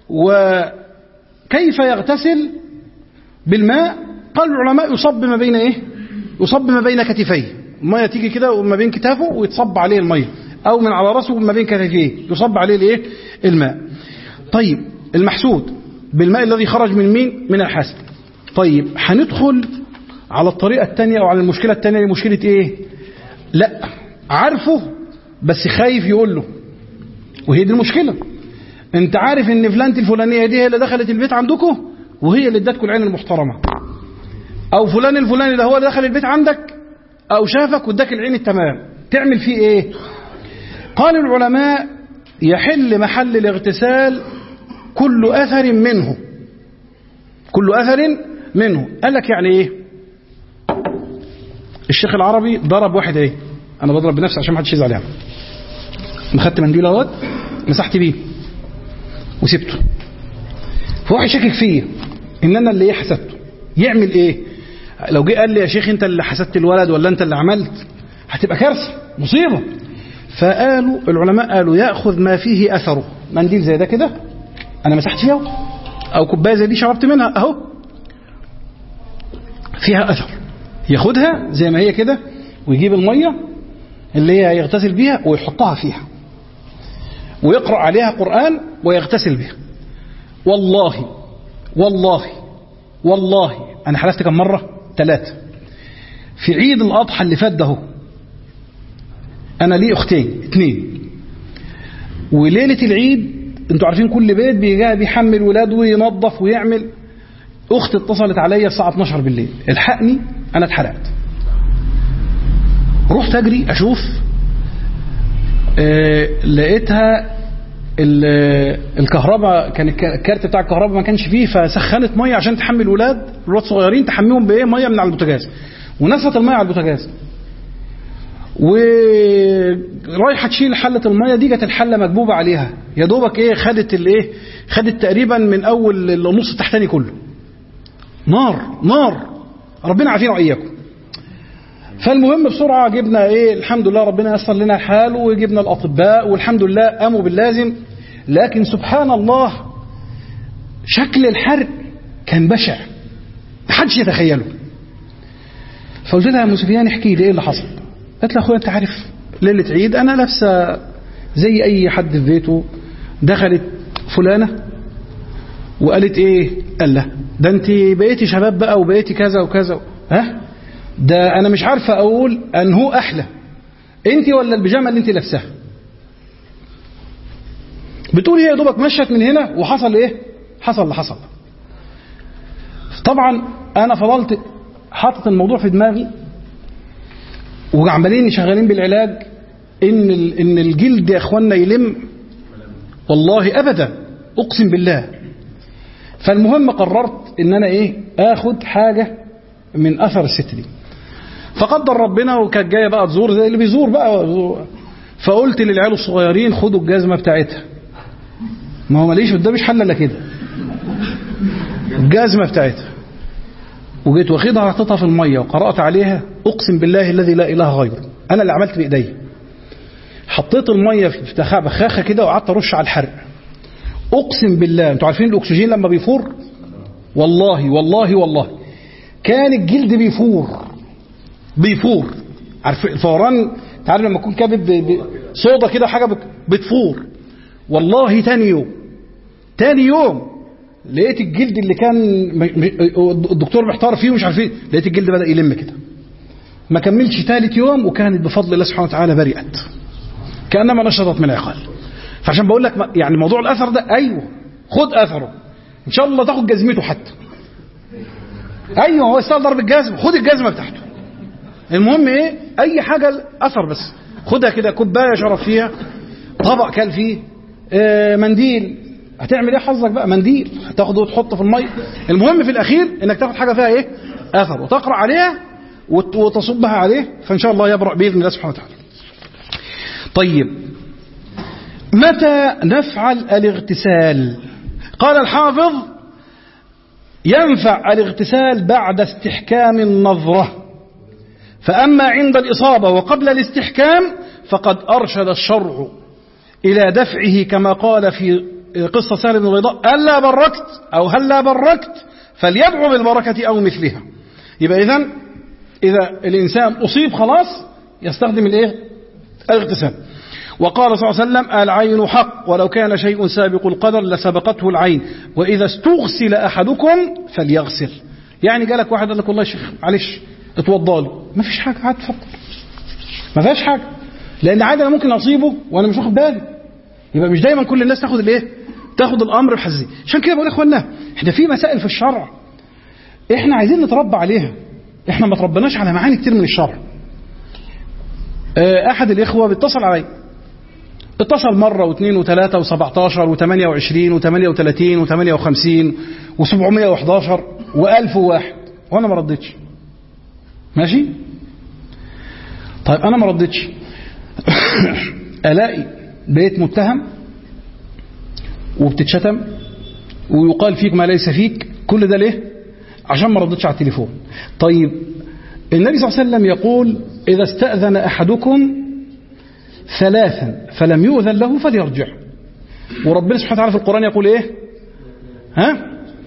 وكيف يغتسل بالماء؟ قال العلماء: يصب ما بين كتفيه، المية تيجي كده وما بين كتافه ويتصب عليه المية، أو من على رأسه وما بين كتفيه يصب عليه الماء. طيب المحسود بالماء الذي خرج من الحسد. طيب هندخل على الطريقة الثانية أو على المشكلة الثانية، مشكلة إيه؟ لا عارفه بس خايف يقول له، وهي دي المشكلة. أنت عارف إن فلانة الفلانية دي هي اللي دخلت البيت عندكم وهي اللي ادتكم العين المحترمة، أو فلان الفلاني ده هو اللي دخل البيت عندك أو شافك واداك العين التمام، تعمل فيه إيه؟ قال العلماء: يحل محل الاغتسال كل أثر منه، كل أثر منه. قال لك يعني إيه؟ الشيخ العربي ضرب واحد إيه؟ أنا بضرب بنفسي عشان ما حدش يزعل يعني. أنا خدت منديل اهوت مسحت بيه وسبته، فواحد شاكك فيه إن أنا اللي حسدته. يعمل إيه؟ لو جه قال لي يا شيخ أنت اللي حسدت الولد ولا أنت اللي عملت، هتبقى كارثة مصيبة. فقالوا العلماء قالوا يأخذ ما فيه أثره. منديل زي ده كده أنا مسحت فيه أو كوباية زي دي شربت منها أهو فيها أثر، ياخدها زي ما هي كده ويجيب المية اللي هي يغتسل بيها ويحطها فيها ويقرأ عليها قرآن ويغتسل بها. والله والله والله أنا حلفت كم مرة؟ 3. في عيد الأضحى اللي فات ده أنا لي أختين 2، وليلة العيد أنتوا عارفين كل بيت بيحمل ولاده وينظف ويعمل. أختي اتصلت عليا الساعة 12 بالليل الحقني أنا اتحرقت. رحت أجري أشوف، لقيتها الكهرباء كان الكارت بتاع الكهرباء ما كانش فيه، فسخنت ميه عشان تحمل الولاد صغيرين تحميهم بايه ميه من على البوتاجاز، ونفت الميه على البوتاجاز ورايحه تشيل حله الميه دي، جت الحله مكبوبه عليها يا دوبك ايه خدت تقريبا من اول النص التحتاني كله. نار ربنا عافينا واياكم. فالمهم بسرعه جبنا الحمد لله ربنا ييسر لنا الحال وجبنا الاطباء والحمد لله قاموا باللازم. لكن سبحان الله شكل الحرق كان بشع محدش يتخيله. فقلت لها يا ام سفيان احكي لي ايه اللي حصل. قالت لي اخويا انت عارف ليله عيد انا لابسه زي اي حد في بيته، دخلت فلانه وقالت قال له ده انت بقيتي شباب بقى وبقيتي كذا وكذا. ده انا مش عارفه اقول ان هو احلى انت ولا البيجامه اللي انت لابساها. بتقول يا دوبك مشت من هنا وحصل حصل اللي حصل. طبعا انا فضلت حاطط الموضوع في دماغي وعمالين شغالين بالعلاج ان الجلد يا اخوانا يلم، والله ابدا اقسم بالله. فالمهم قررت ان انا اخد حاجه من اثر الست دي. فقدر ربنا وكانت جايه بقى تزور زي اللي بيزور بقى، فقلت للعيال الصغيرين خدوا الجزمه بتاعتها. ما هو ماليش قدامي حل الا كده، الجزمه بتاعتها. وجيت واخدها حطيتها في الميه وقرات عليها. اقسم بالله الذي لا اله غيره انا اللي عملت بايدي. حطيت الميه في بخاخه كده وقعدت ارش على الحرق. اقسم بالله انتوا عارفين الاكسجين لما بيفور، والله والله والله كان الجلد بيفور. عارف الفوران؟ انت عارف لما يكون كابب صودا كده حاجه بتفور. والله تاني يوم لقيت الجلد اللي كان الدكتور محتار فيه ومش عارف لقيت الجلد بدأ يلم كده. ما كملش ثالث يوم وكانت بفضل الله سبحانه وتعالى برئت كأنما نشطت من عقال. فعشان بقول لك يعني موضوع الاثر ده خد اثره ان شاء الله تاخد جزمته حتى. هو يستاهل ضرب الجزم، خد الجزمه بتاعته. المهم اي حاجه اثر بس خدها كده. كوبايه شرب فيها، طبق كل فيه، منديل. هتعمل ايه حظك بقى؟ منديل تاخده وتحطه في الميه. المهم في الاخير انك تاخد حاجه فيها اثر وتقرا عليها وتصبها عليه، فان شاء الله يبرأ باذن الله سبحانه وتعالى. طيب متى نفعل الاغتسال؟ قال الحافظ ينفع الاغتسال بعد استحكام النظرة، فأما عند الإصابة وقبل الاستحكام فقد أرشد الشرع إلى دفعه كما قال في قصة سهل بن بيضاء ألا بركت أو هلا بركت فليدعو بالبركة أو مثلها. يبقى إذا الإنسان أصيب خلاص يستخدم الاغتسال. وقال صلى الله عليه وسلم العين حق ولو كان شيء سابق القدر لسبقته العين وإذا استغسل أحدكم فليغسل. يعني جالك واحد قال لك والله يا شيخ معلش اتوضى له، ما فيش حاجة، عاد اتفضل، ما فيهاش حاجة، لأن عادي أنا ممكن أصيبه وأنا مش واخد بالي. يبقى مش دايما كل الناس تاخد الأمر بحزه. عشان كده بقول يا إخوانا احنا في مسائل في الشرع احنا عايزين نتربى عليها، احنا ما تربناش على معاني كتير من الشرع. أحد الإخوة بيتصل علي، اتصل مرة واثنين وثلاثة و17 و28 و38 و58 و711 و1001 وأنا ما ردتش. ماشي؟ طيب أنا ما ردتش ألاقي بقيت متهم وبتتشتم ويقال فيك ما ليس فيك، كل ده ليه؟ عشان ما ردتش على التليفون. طيب النبي صلى الله عليه وسلم يقول إذا استأذن أحدكم 3 فلم يؤذن له فليرجع. وربنا سبحانه وتعالى في القرآن يقول إيه؟ ها؟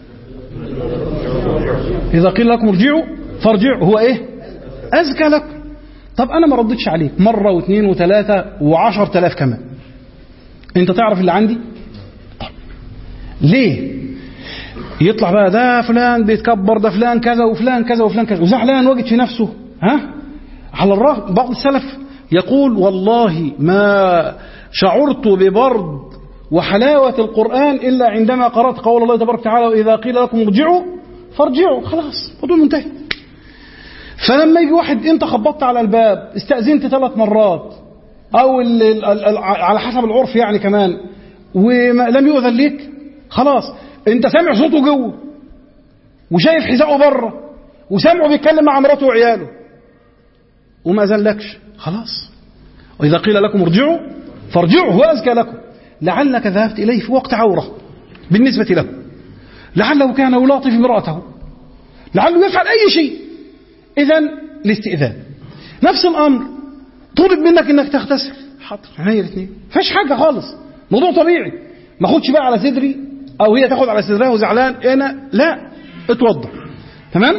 إذا قيل لكم ارجعوا فارجعوا هو إيه؟ أزكى لكم. طب أنا ما ردتش عليك مرة واثنين وثلاثة و10,000 كمان، أنت تعرف اللي عندي؟ طب ليه؟ يطلع بقى ده فلان بيتكبر، ده فلان كذا وفلان كذا وفلان كذا، وزعلان وجد في نفسه. ها؟ على الرغم بعض السلف يقول والله ما شعرت ببرد وحلاوة القرآن إلا عندما قرأت قول الله تبارك وتعالى وإذا قيل لكم ارجعوا فارجعوا. خلاص موضوع منتهي. فلما يجي واحد انت خبطت على الباب استأذنت 3 مرات او على حسب العرف يعني كمان ولم يؤذن لك، خلاص انت سامع صوته جوه وشايف حذاءه بره وسامعه بيتكلم مع مراته وعياله وما أذنلكش، خلاص. وإذا قيل لكم ارجعوا فارجعوا هو أزكى لكم. لعلك ذهبت إليه في وقت عورة بالنسبة له، لعله كان يلاطف امرأته، لعله يفعل أي شيء. إذن الاستئذان نفس الأمر، طلب منك إنك تغتسل، حاضر عينيا الاثنين، فيش حاجة خالص، موضوع طبيعي. ما اخدش بقى على صدري أو هي تاخد على صدرها وزعلان أنا لا، اتوضى. تمام.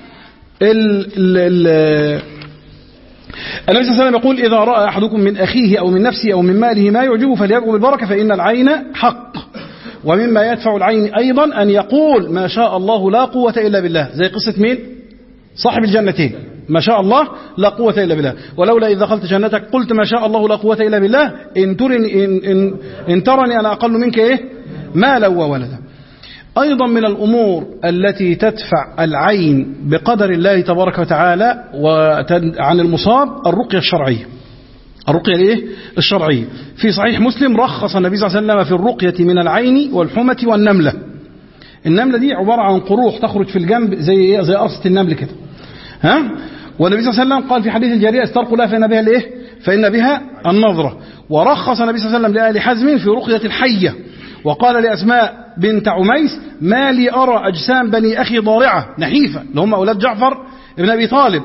النبي صلى الله عليه وسلم يقول إذا رأى أحدكم من أخيه أو من نفسه أو من ماله ما يعجبه فليدعو بالبركة فإن العين حق. ومما يدفع العين أيضا أن يقول ما شاء الله لا قوة إلا بالله، زي قصة مين؟ صاحب الجنتين، ما شاء الله لا قوة إلا بالله، ولولا إذ دخلت جنتك قلت ما شاء الله لا قوة إلا بالله إن ترني أنا أقل منك إيه؟ مالا وولدا. أيضا من الأمور التي تدفع العين بقدر الله تبارك وتعالى عن المصاب الرقية الشرعية. الرقية الإيه؟ الشرعية. في صحيح مسلم رخص النبي صلى الله عليه وسلم في الرقية من العين والحمة والنملة. النملة دي عبارة عن قروح تخرج في الجنب زي قرصة النمل كده. ها؟ والنبي صلى الله عليه وسلم قال في حديث الجارية استرقوا لها فإن بها الإيه؟ فإن بها النظرة. ورخص النبي صلى الله عليه وسلم لآل حزم في رقية الحية، وقال لأسماء بنت عميس ما لي أرى أجسام بني أخي ضارعة نحيفة اللي هم أولاد جعفر ابن أبي طالب.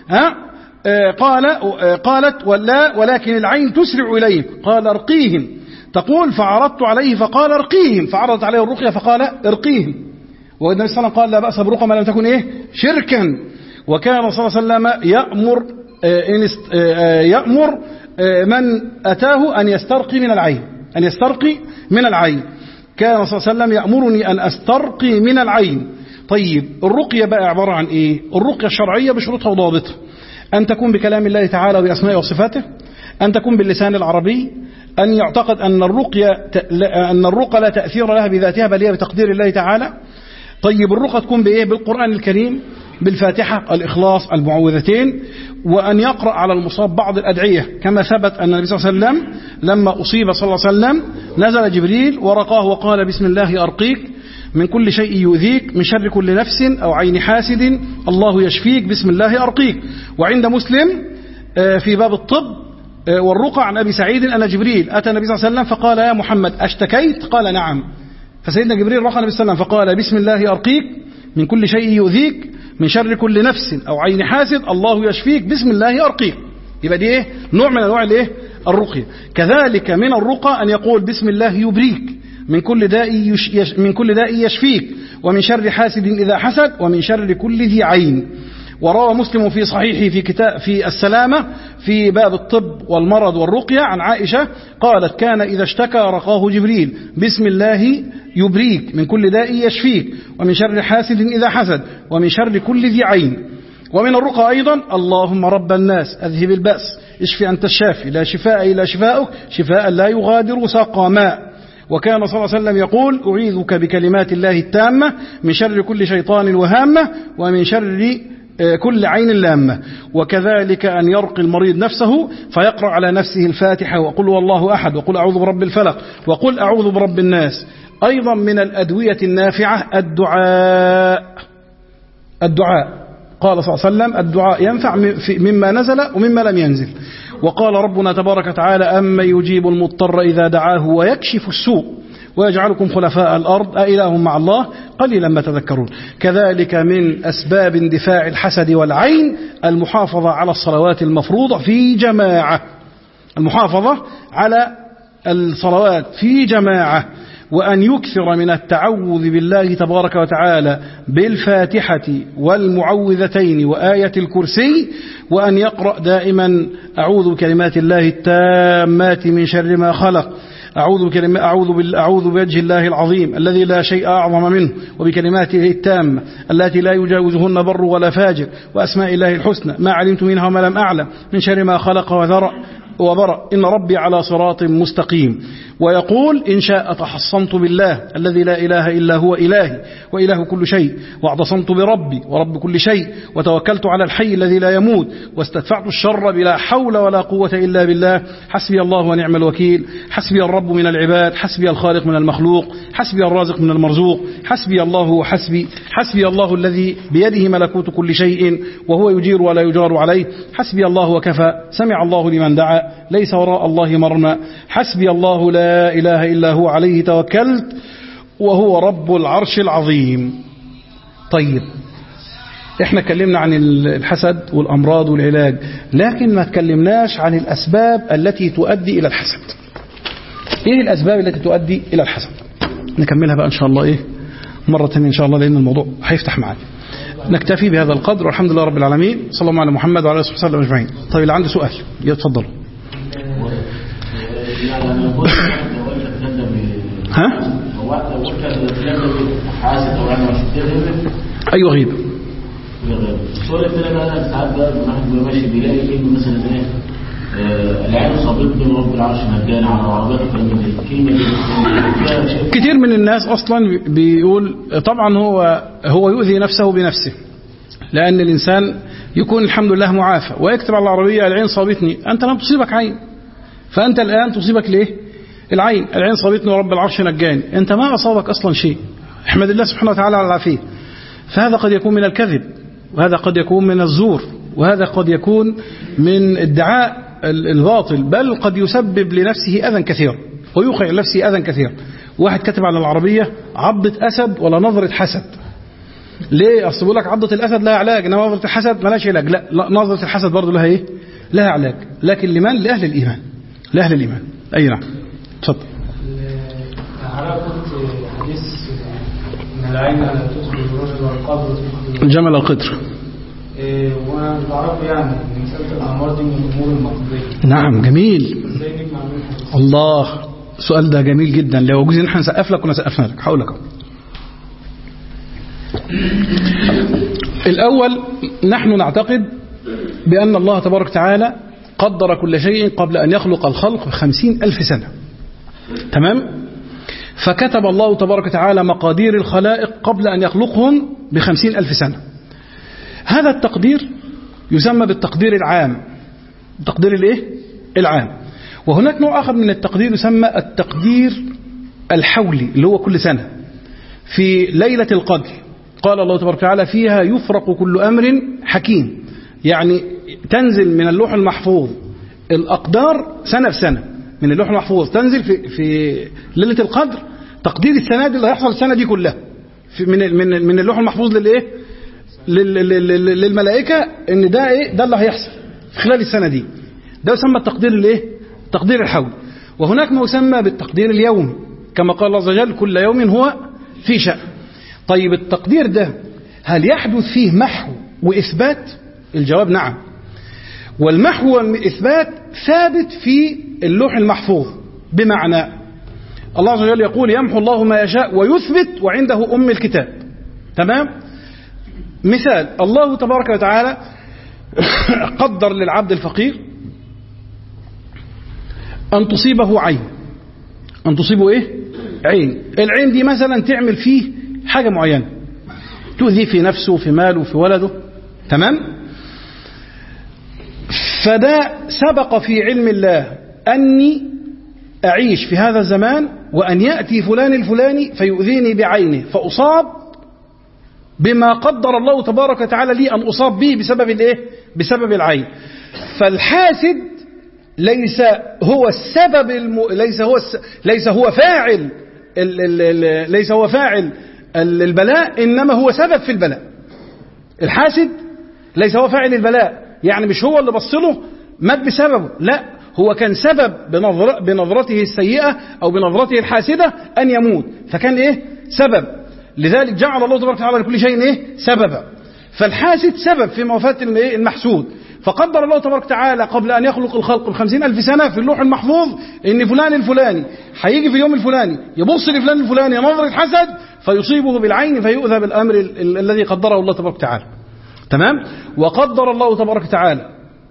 قالت ولا ولكن العين تسرع إليهم، قال ارقيهم. تقول فعرضت عليه فقال ارقيهم، فعرضت عليه الرقية فقال ارقيهم. والنبي صلى الله عليه وسلم قال لا بأس برقى ما لم تكن إيه؟ شركا. وكان صلى الله عليه وسلم يأمر من أتاه أن يسترقي من العين، كان صلى الله عليه وسلم يأمرني أن أسترقي من العين. طيب الرقية بقى عبارة عن إيه؟ الرقية الشرعية بشروطها وضوابطها: أن تكون بكلام الله تعالى وبأسمائه وصفاته، أن تكون باللسان العربي، أن يعتقد أن الرقى لا تأثير لها بذاتها بل هي بتقدير الله تعالى. طيب الرقى تكون بإيه؟ بالقرآن الكريم، بالفاتحة، الإخلاص، المعوذتين، وأن يقرأ على المصاب بعض الأدعية، كما ثبت أن النبي صلى الله عليه وسلم لما أصيب صلى الله عليه وسلم نزل جبريل ورقاه وقال بسم الله أرقيك من كل شيء يؤذيك من شر كل نفس أو عين حاسد الله يشفيك بسم الله أرقيك. وعند مسلم في باب الطب والرقى عن أبي سعيد أن جبريل أتى النبي صلى الله عليه وسلم فقال يا محمد أشتكيت؟ قال نعم. فسيدنا جبريل رقى النبي صلى الله عليه وسلم فقال بسم الله أرقيك من كل شيء يؤذيك من شر كل نفس أو عين حاسد الله يشفيك بسم الله أرقيك. يبقى دي إيه؟ نوع من أنواع الإيه؟ الرقية. كذلك من الرقى أن يقول بسم الله يبريك من كل داء يشفيك ومن شر حاسد إذا حسد ومن شر كل ذي عين. وروى مسلم في صحيحه في السلامة في باب الطب والمرض والرقية عن عائشة قالت كان إذا اشتكى رقاه جبريل بسم الله يبريك من كل داء يشفيك ومن شر حاسد إذا حسد ومن شر كل ذي عين. ومن الرقى أيضا اللهم رب الناس أذهب البأس اشفي أنت الشافي لا شفاء إلا شفاؤك شفاء لا يغادر سقما. وكان صلى الله عليه وسلم يقول أعيذك بكلمات الله التامة من شر كل شيطان وهامة ومن شر كل عين لامة. وكذلك أن يرقي المريض نفسه فيقرأ على نفسه الفاتحة وقل والله أحد وقل أعوذ برب الفلق وقل أعوذ برب الناس أيضا من الأدوية النافعة الدعاء. قال صلى الله عليه وسلم الدعاء ينفع مما نزل ومما لم ينزل. وقال ربنا تبارك وتعالى أما يجيب المضطر إذا دعاه ويكشف السوء ويجعلكم خلفاء الأرض أإله مع الله قليلا ما تذكرون. كذلك من أسباب اندفاع الحسد والعين المحافظة على الصلوات المفروضة في جماعة، المحافظة على الصلوات في جماعة، وأن يكثر من التعوذ بالله تبارك وتعالى بالفاتحة والمعوذتين وآية الكرسي، وأن يقرأ دائما أعوذ بكلمات الله التامات من شر ما خلق، أعوذ بوجه الله العظيم الذي لا شيء أعظم منه وبكلماته التامة التي لا يجاوزهن بر ولا فاجر وأسماء الله الحسنى ما علمت منها وما لم أعلم من شر ما خلق وذرأ إن ربي على صراط مستقيم. ويقول إن شاء تحصنت بالله الذي لا إله إلا هو إلهي وإله كل شيء، واعتصمت بربي ورب كل شيء، وتوكلت على الحي الذي لا يموت، واستدفعت الشر بلا حول ولا قوة إلا بالله، حسبي الله ونعم الوكيل، حسبي الرب من العباد، حسبي الخالق من المخلوق، حسبي الرازق من المرزوق، حسبي الله وحسبي، حسبي الله الذي بيده ملكوت كل شيء وهو يجير ولا يجار عليه، حسبي الله وكفى، سمع الله لمن دعا، ليس وراء الله مرمى، حسبي الله لا إله إلا هو عليه توكلت وهو رب العرش العظيم. طيب احنا اتكلمنا عن الحسد والأمراض والعلاج، لكن ما اتكلمناش عن الأسباب التي تؤدي إلى الحسد. ايه الأسباب التي تؤدي إلى الحسد؟ نكملها بقى إن شاء الله ايه مرة ثانية إن شاء الله، لأن الموضوع هيفتح معانا. نكتفي بهذا القدر والحمد لله رب العالمين، صلى الله على محمد وعلى آله وصحبه أجمعين. طيب اللي عنده سؤال يتفضل. ها؟ أيوة غيب. السؤال الثاني بقى ساعات بقى الواحد ماشي بيلاقي كلمة مثلا زي العين صابتني ورب العرش مجاني على العربيات الكلمة كتير من الناس أصلا بيقول طبعا هو يؤذي نفسه بنفسه، لأن الإنسان يكون الحمد لله معافى ويكتب على العربية العين صابتني، أنت لم تصيبك عين، فأنت الآن تصيبك ليه؟ العين صابتني ورب العرش نجاني، أنت ما أصابك أصلا شيء، احمد الله سبحانه وتعالى على العافية. فهذا قد يكون من الكذب، وهذا قد يكون من الزور، وهذا قد يكون من ادعاء الباطل، بل قد يسبب لنفسه أذى كثير ويوقع لنفسه أذى كثير. واحد كتب على العربية عضة أسد ولا نظرة حسد. ليه؟ أصل بيقول لك عضة الأسد لها علاج، إنما نظرة الحسد مالهاش علاج. لا نظرة الحسد برضه لها إيه؟ لها علاج، لكن لمن؟ لأهل الإيمان، لأهل الإيمان. أي نعم. اتفضل. عرفت حديث ان العين لا تدخل الرجل والقبر جمل القدر. وانا بعرف يعني ان مساله الاعمار دي من الامور المقضيه. نعم جميل. ازاي نجمع بين الله، السؤال ده جميل جدا. لو جوزي نحن نسقف لك ونسقفنا لك. هقول لك الأول، نحن نعتقد بأن الله تبارك وتعالى قدر كل شيء قبل أن يخلق الخلق ب50,000 سنة. تمام؟ فكتب الله تبارك وتعالى مقادير الخلائق قبل أن يخلقهم ب50,000 سنة. هذا التقدير يسمى بالتقدير العام. التقدير الايه؟ العام. وهناك نوع آخر من التقدير يسمى التقدير الحولي، اللي هو كل سنة. في ليلة القدر قال الله تبارك وتعالى فيها يفرق كل أمر حكيم، يعني تنزل من اللوح المحفوظ الأقدار سنة في سنة. من اللوح المحفوظ تنزل في ليلة القدر تقدير السنة دي اللي هيحصل السنة دي كلها من اللوح المحفوظ للإيه؟ للملائكة، إن ده إيه؟ ده اللي هيحصل في خلال السنة دي. ده يسمى التقدير الإيه؟ التقدير الحولي. وهناك ما يسمى بالتقدير اليومي، كما قال الله عز وجل كل يوم هو في شأن. طيب التقدير ده هل يحدث فيه محو وإثبات؟ الجواب نعم. والمحو والإثبات ثابت في اللوح المحفوظ، بمعنى الله عز وجل يقول يمحو الله ما يشاء ويثبت وعنده أم الكتاب. تمام؟ مثال، الله تبارك وتعالى قدر للعبد الفقير أن تصيبه عين. أن تصيبه إيه؟ عين. العين دي مثلا تعمل فيه حاجة معينة، تؤذي في نفسه في ماله في ولده. تمام؟ فده سبق في علم الله أعيش في هذا الزمان وأن يأتي فلان الفلاني فيؤذيني بعينه فأصاب بما قدر الله تبارك وتعالى لي أن أصاب به بسبب الإيه؟ بسبب العين. فالحاسد ليس هو السبب ليس هو فاعل البلاء، إنما هو سبب في البلاء. الحاسد ليس هو فاعل البلاء، يعني مش هو اللي بصله مات بسببه، لا، هو كان سبب بنظرته السيئة أو بنظرته الحاسدة أن يموت، فكان إيه؟ سبب. لذلك جعل الله تبارك وتعالى لكل شيء إيه؟ سببا. فالحاسد سبب في وفاة المحسود. فقدر الله تبارك وتعالى قبل أن يخلق الخلق ب50,000 سنة في اللوح المحفوظ إن فلان الفلاني هيجي في اليوم الفلاني يبص لفلان الفلاني نظرة حسد فيصيبه بالعين فيؤذى بالأمر الذي قدره الله تبارك وتعالى. تمام؟ وقدر الله تبارك وتعالى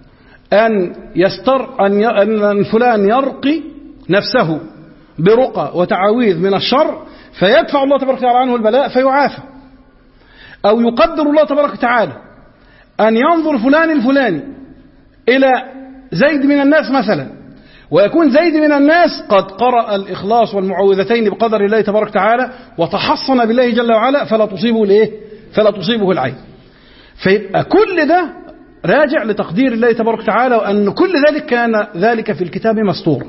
أن فلان يرقي نفسه برقى وتعاويذ من الشر فيدفع الله تبارك وتعالى عنه البلاء فيعافى. أو يقدر الله تبارك وتعالى أن ينظر فلان الفلاني إلى زيد من الناس مثلا، ويكون زيد من الناس قد قرأ الإخلاص والمعوذتين بقدر الله تبارك وتعالى وتحصن بالله جل وعلا فلا تصيبه العين. فيبقى كل ده راجع لتقدير الله تبارك وتعالى، وأن كل ذلك كان ذلك في الكتاب مسطورا.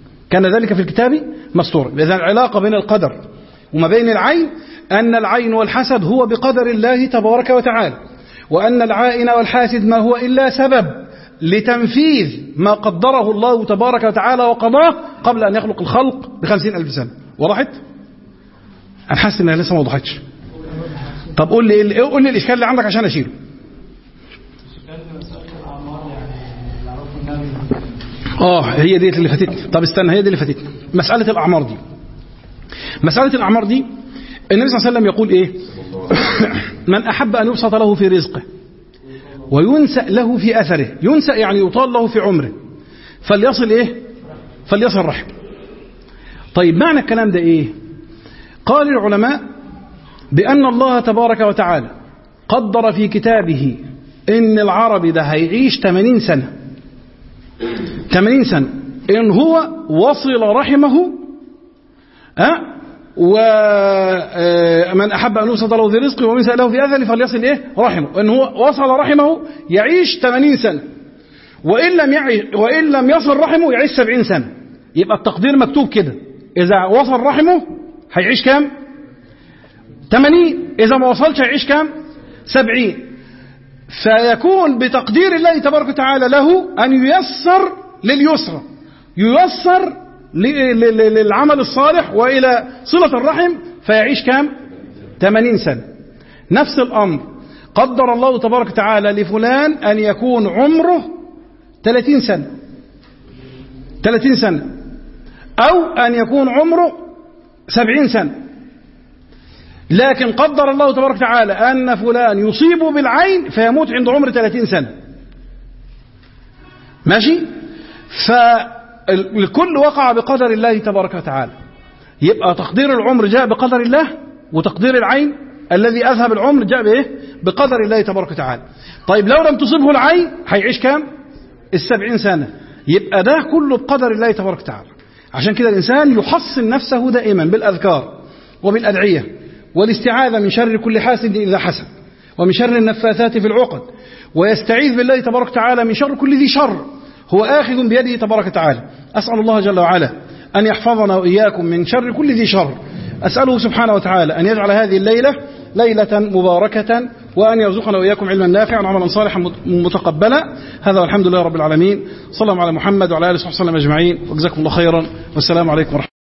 إذن العلاقة بين القدر وما بين العين أن العين والحسد هو بقدر الله تبارك وتعالى، وأن العائن والحاسد ما هو إلا سبب لتنفيذ ما قدره الله تبارك وتعالى وقضاه قبل أن يخلق الخلق ب50,000 سنة. وضحت؟ أنا حاسس إنها لسه ما وضحتش. طب قول لي الإشكال اللي عندك عشان أشيله. هي دي اللي فاتتني. طب استنى، هي دي اللي فاتتني. مسألة الأعمار دي النبي صلى الله عليه وسلم يقول إيه؟ من أحب أن يبسط له في رزقه وينسأ له في أثره، ينسأ يعني يطال له في عمره، فليصل رحمه. طيب معنى الكلام ده إيه؟ قال العلماء بأن الله تبارك وتعالى قدر في كتابه إن العربي ده هيعيش 80 سنة إن هو وصل رحمه. ومن أحب أن يبسط له في رزقه وينسأ له في أثره فليصل رحمه. إن هو وصل رحمه يعيش 80 سنة، وإن لم يصل رحمه يعيش 70 سنة. يبقى التقدير مكتوب كده، إذا وصل رحمه هيعيش كام؟ 80، إذا ما وصلش هيعيش كام؟ 70. فيكون بتقدير الله تبارك وتعالى له أن ييسر لليسرى، ييسر للعمل الصالح وإلى صلة الرحم، فيعيش كام؟ 80 سنة. نفس الأمر قدر الله تبارك وتعالى لفلان أن يكون عمره 30 سنة أو أن يكون عمره 70 سنة، لكن قدر الله تبارك وتعالى أن فلان يصيب بالعين فيموت عند عمر 30 سنة. ماشي؟ فالكل وقع بقدر الله تبارك وتعالى. يبقى تقدير العمر جاء بقدر الله، وتقدير العين الذي أذهب العمر جاء بقدر الله تبارك وتعالى. طيب لو لم تصبه العين هيعيش كام؟ 70 سنة. يبقى ده كله بقدر الله تبارك وتعالى. عشان كده الإنسان يحصن نفسه دائما بالأذكار وبالأدعية والاستعاذة من شر كل حاسد إذا حسد، ومن شر النفاثات في العقد، ويستعيذ بالله تبارك وتعالى من شر كل ذي شر هو آخذ بيده تبارك وتعالى. أسأل الله جل وعلا أن يحفظنا وإياكم من شر كل ذي شر. أسأله سبحانه وتعالى أن يجعل هذه الليلة ليلة مباركة، وأن يرزقنا وإياكم علما نافعا وعملا صالحا متقبلا. هذا والحمد لله رب العالمين. صلى الله على محمد وعلى آله وصحبه وسلم أجمعين، وجزاكم الله خيرا، والسلام عليكم ورحمة الله.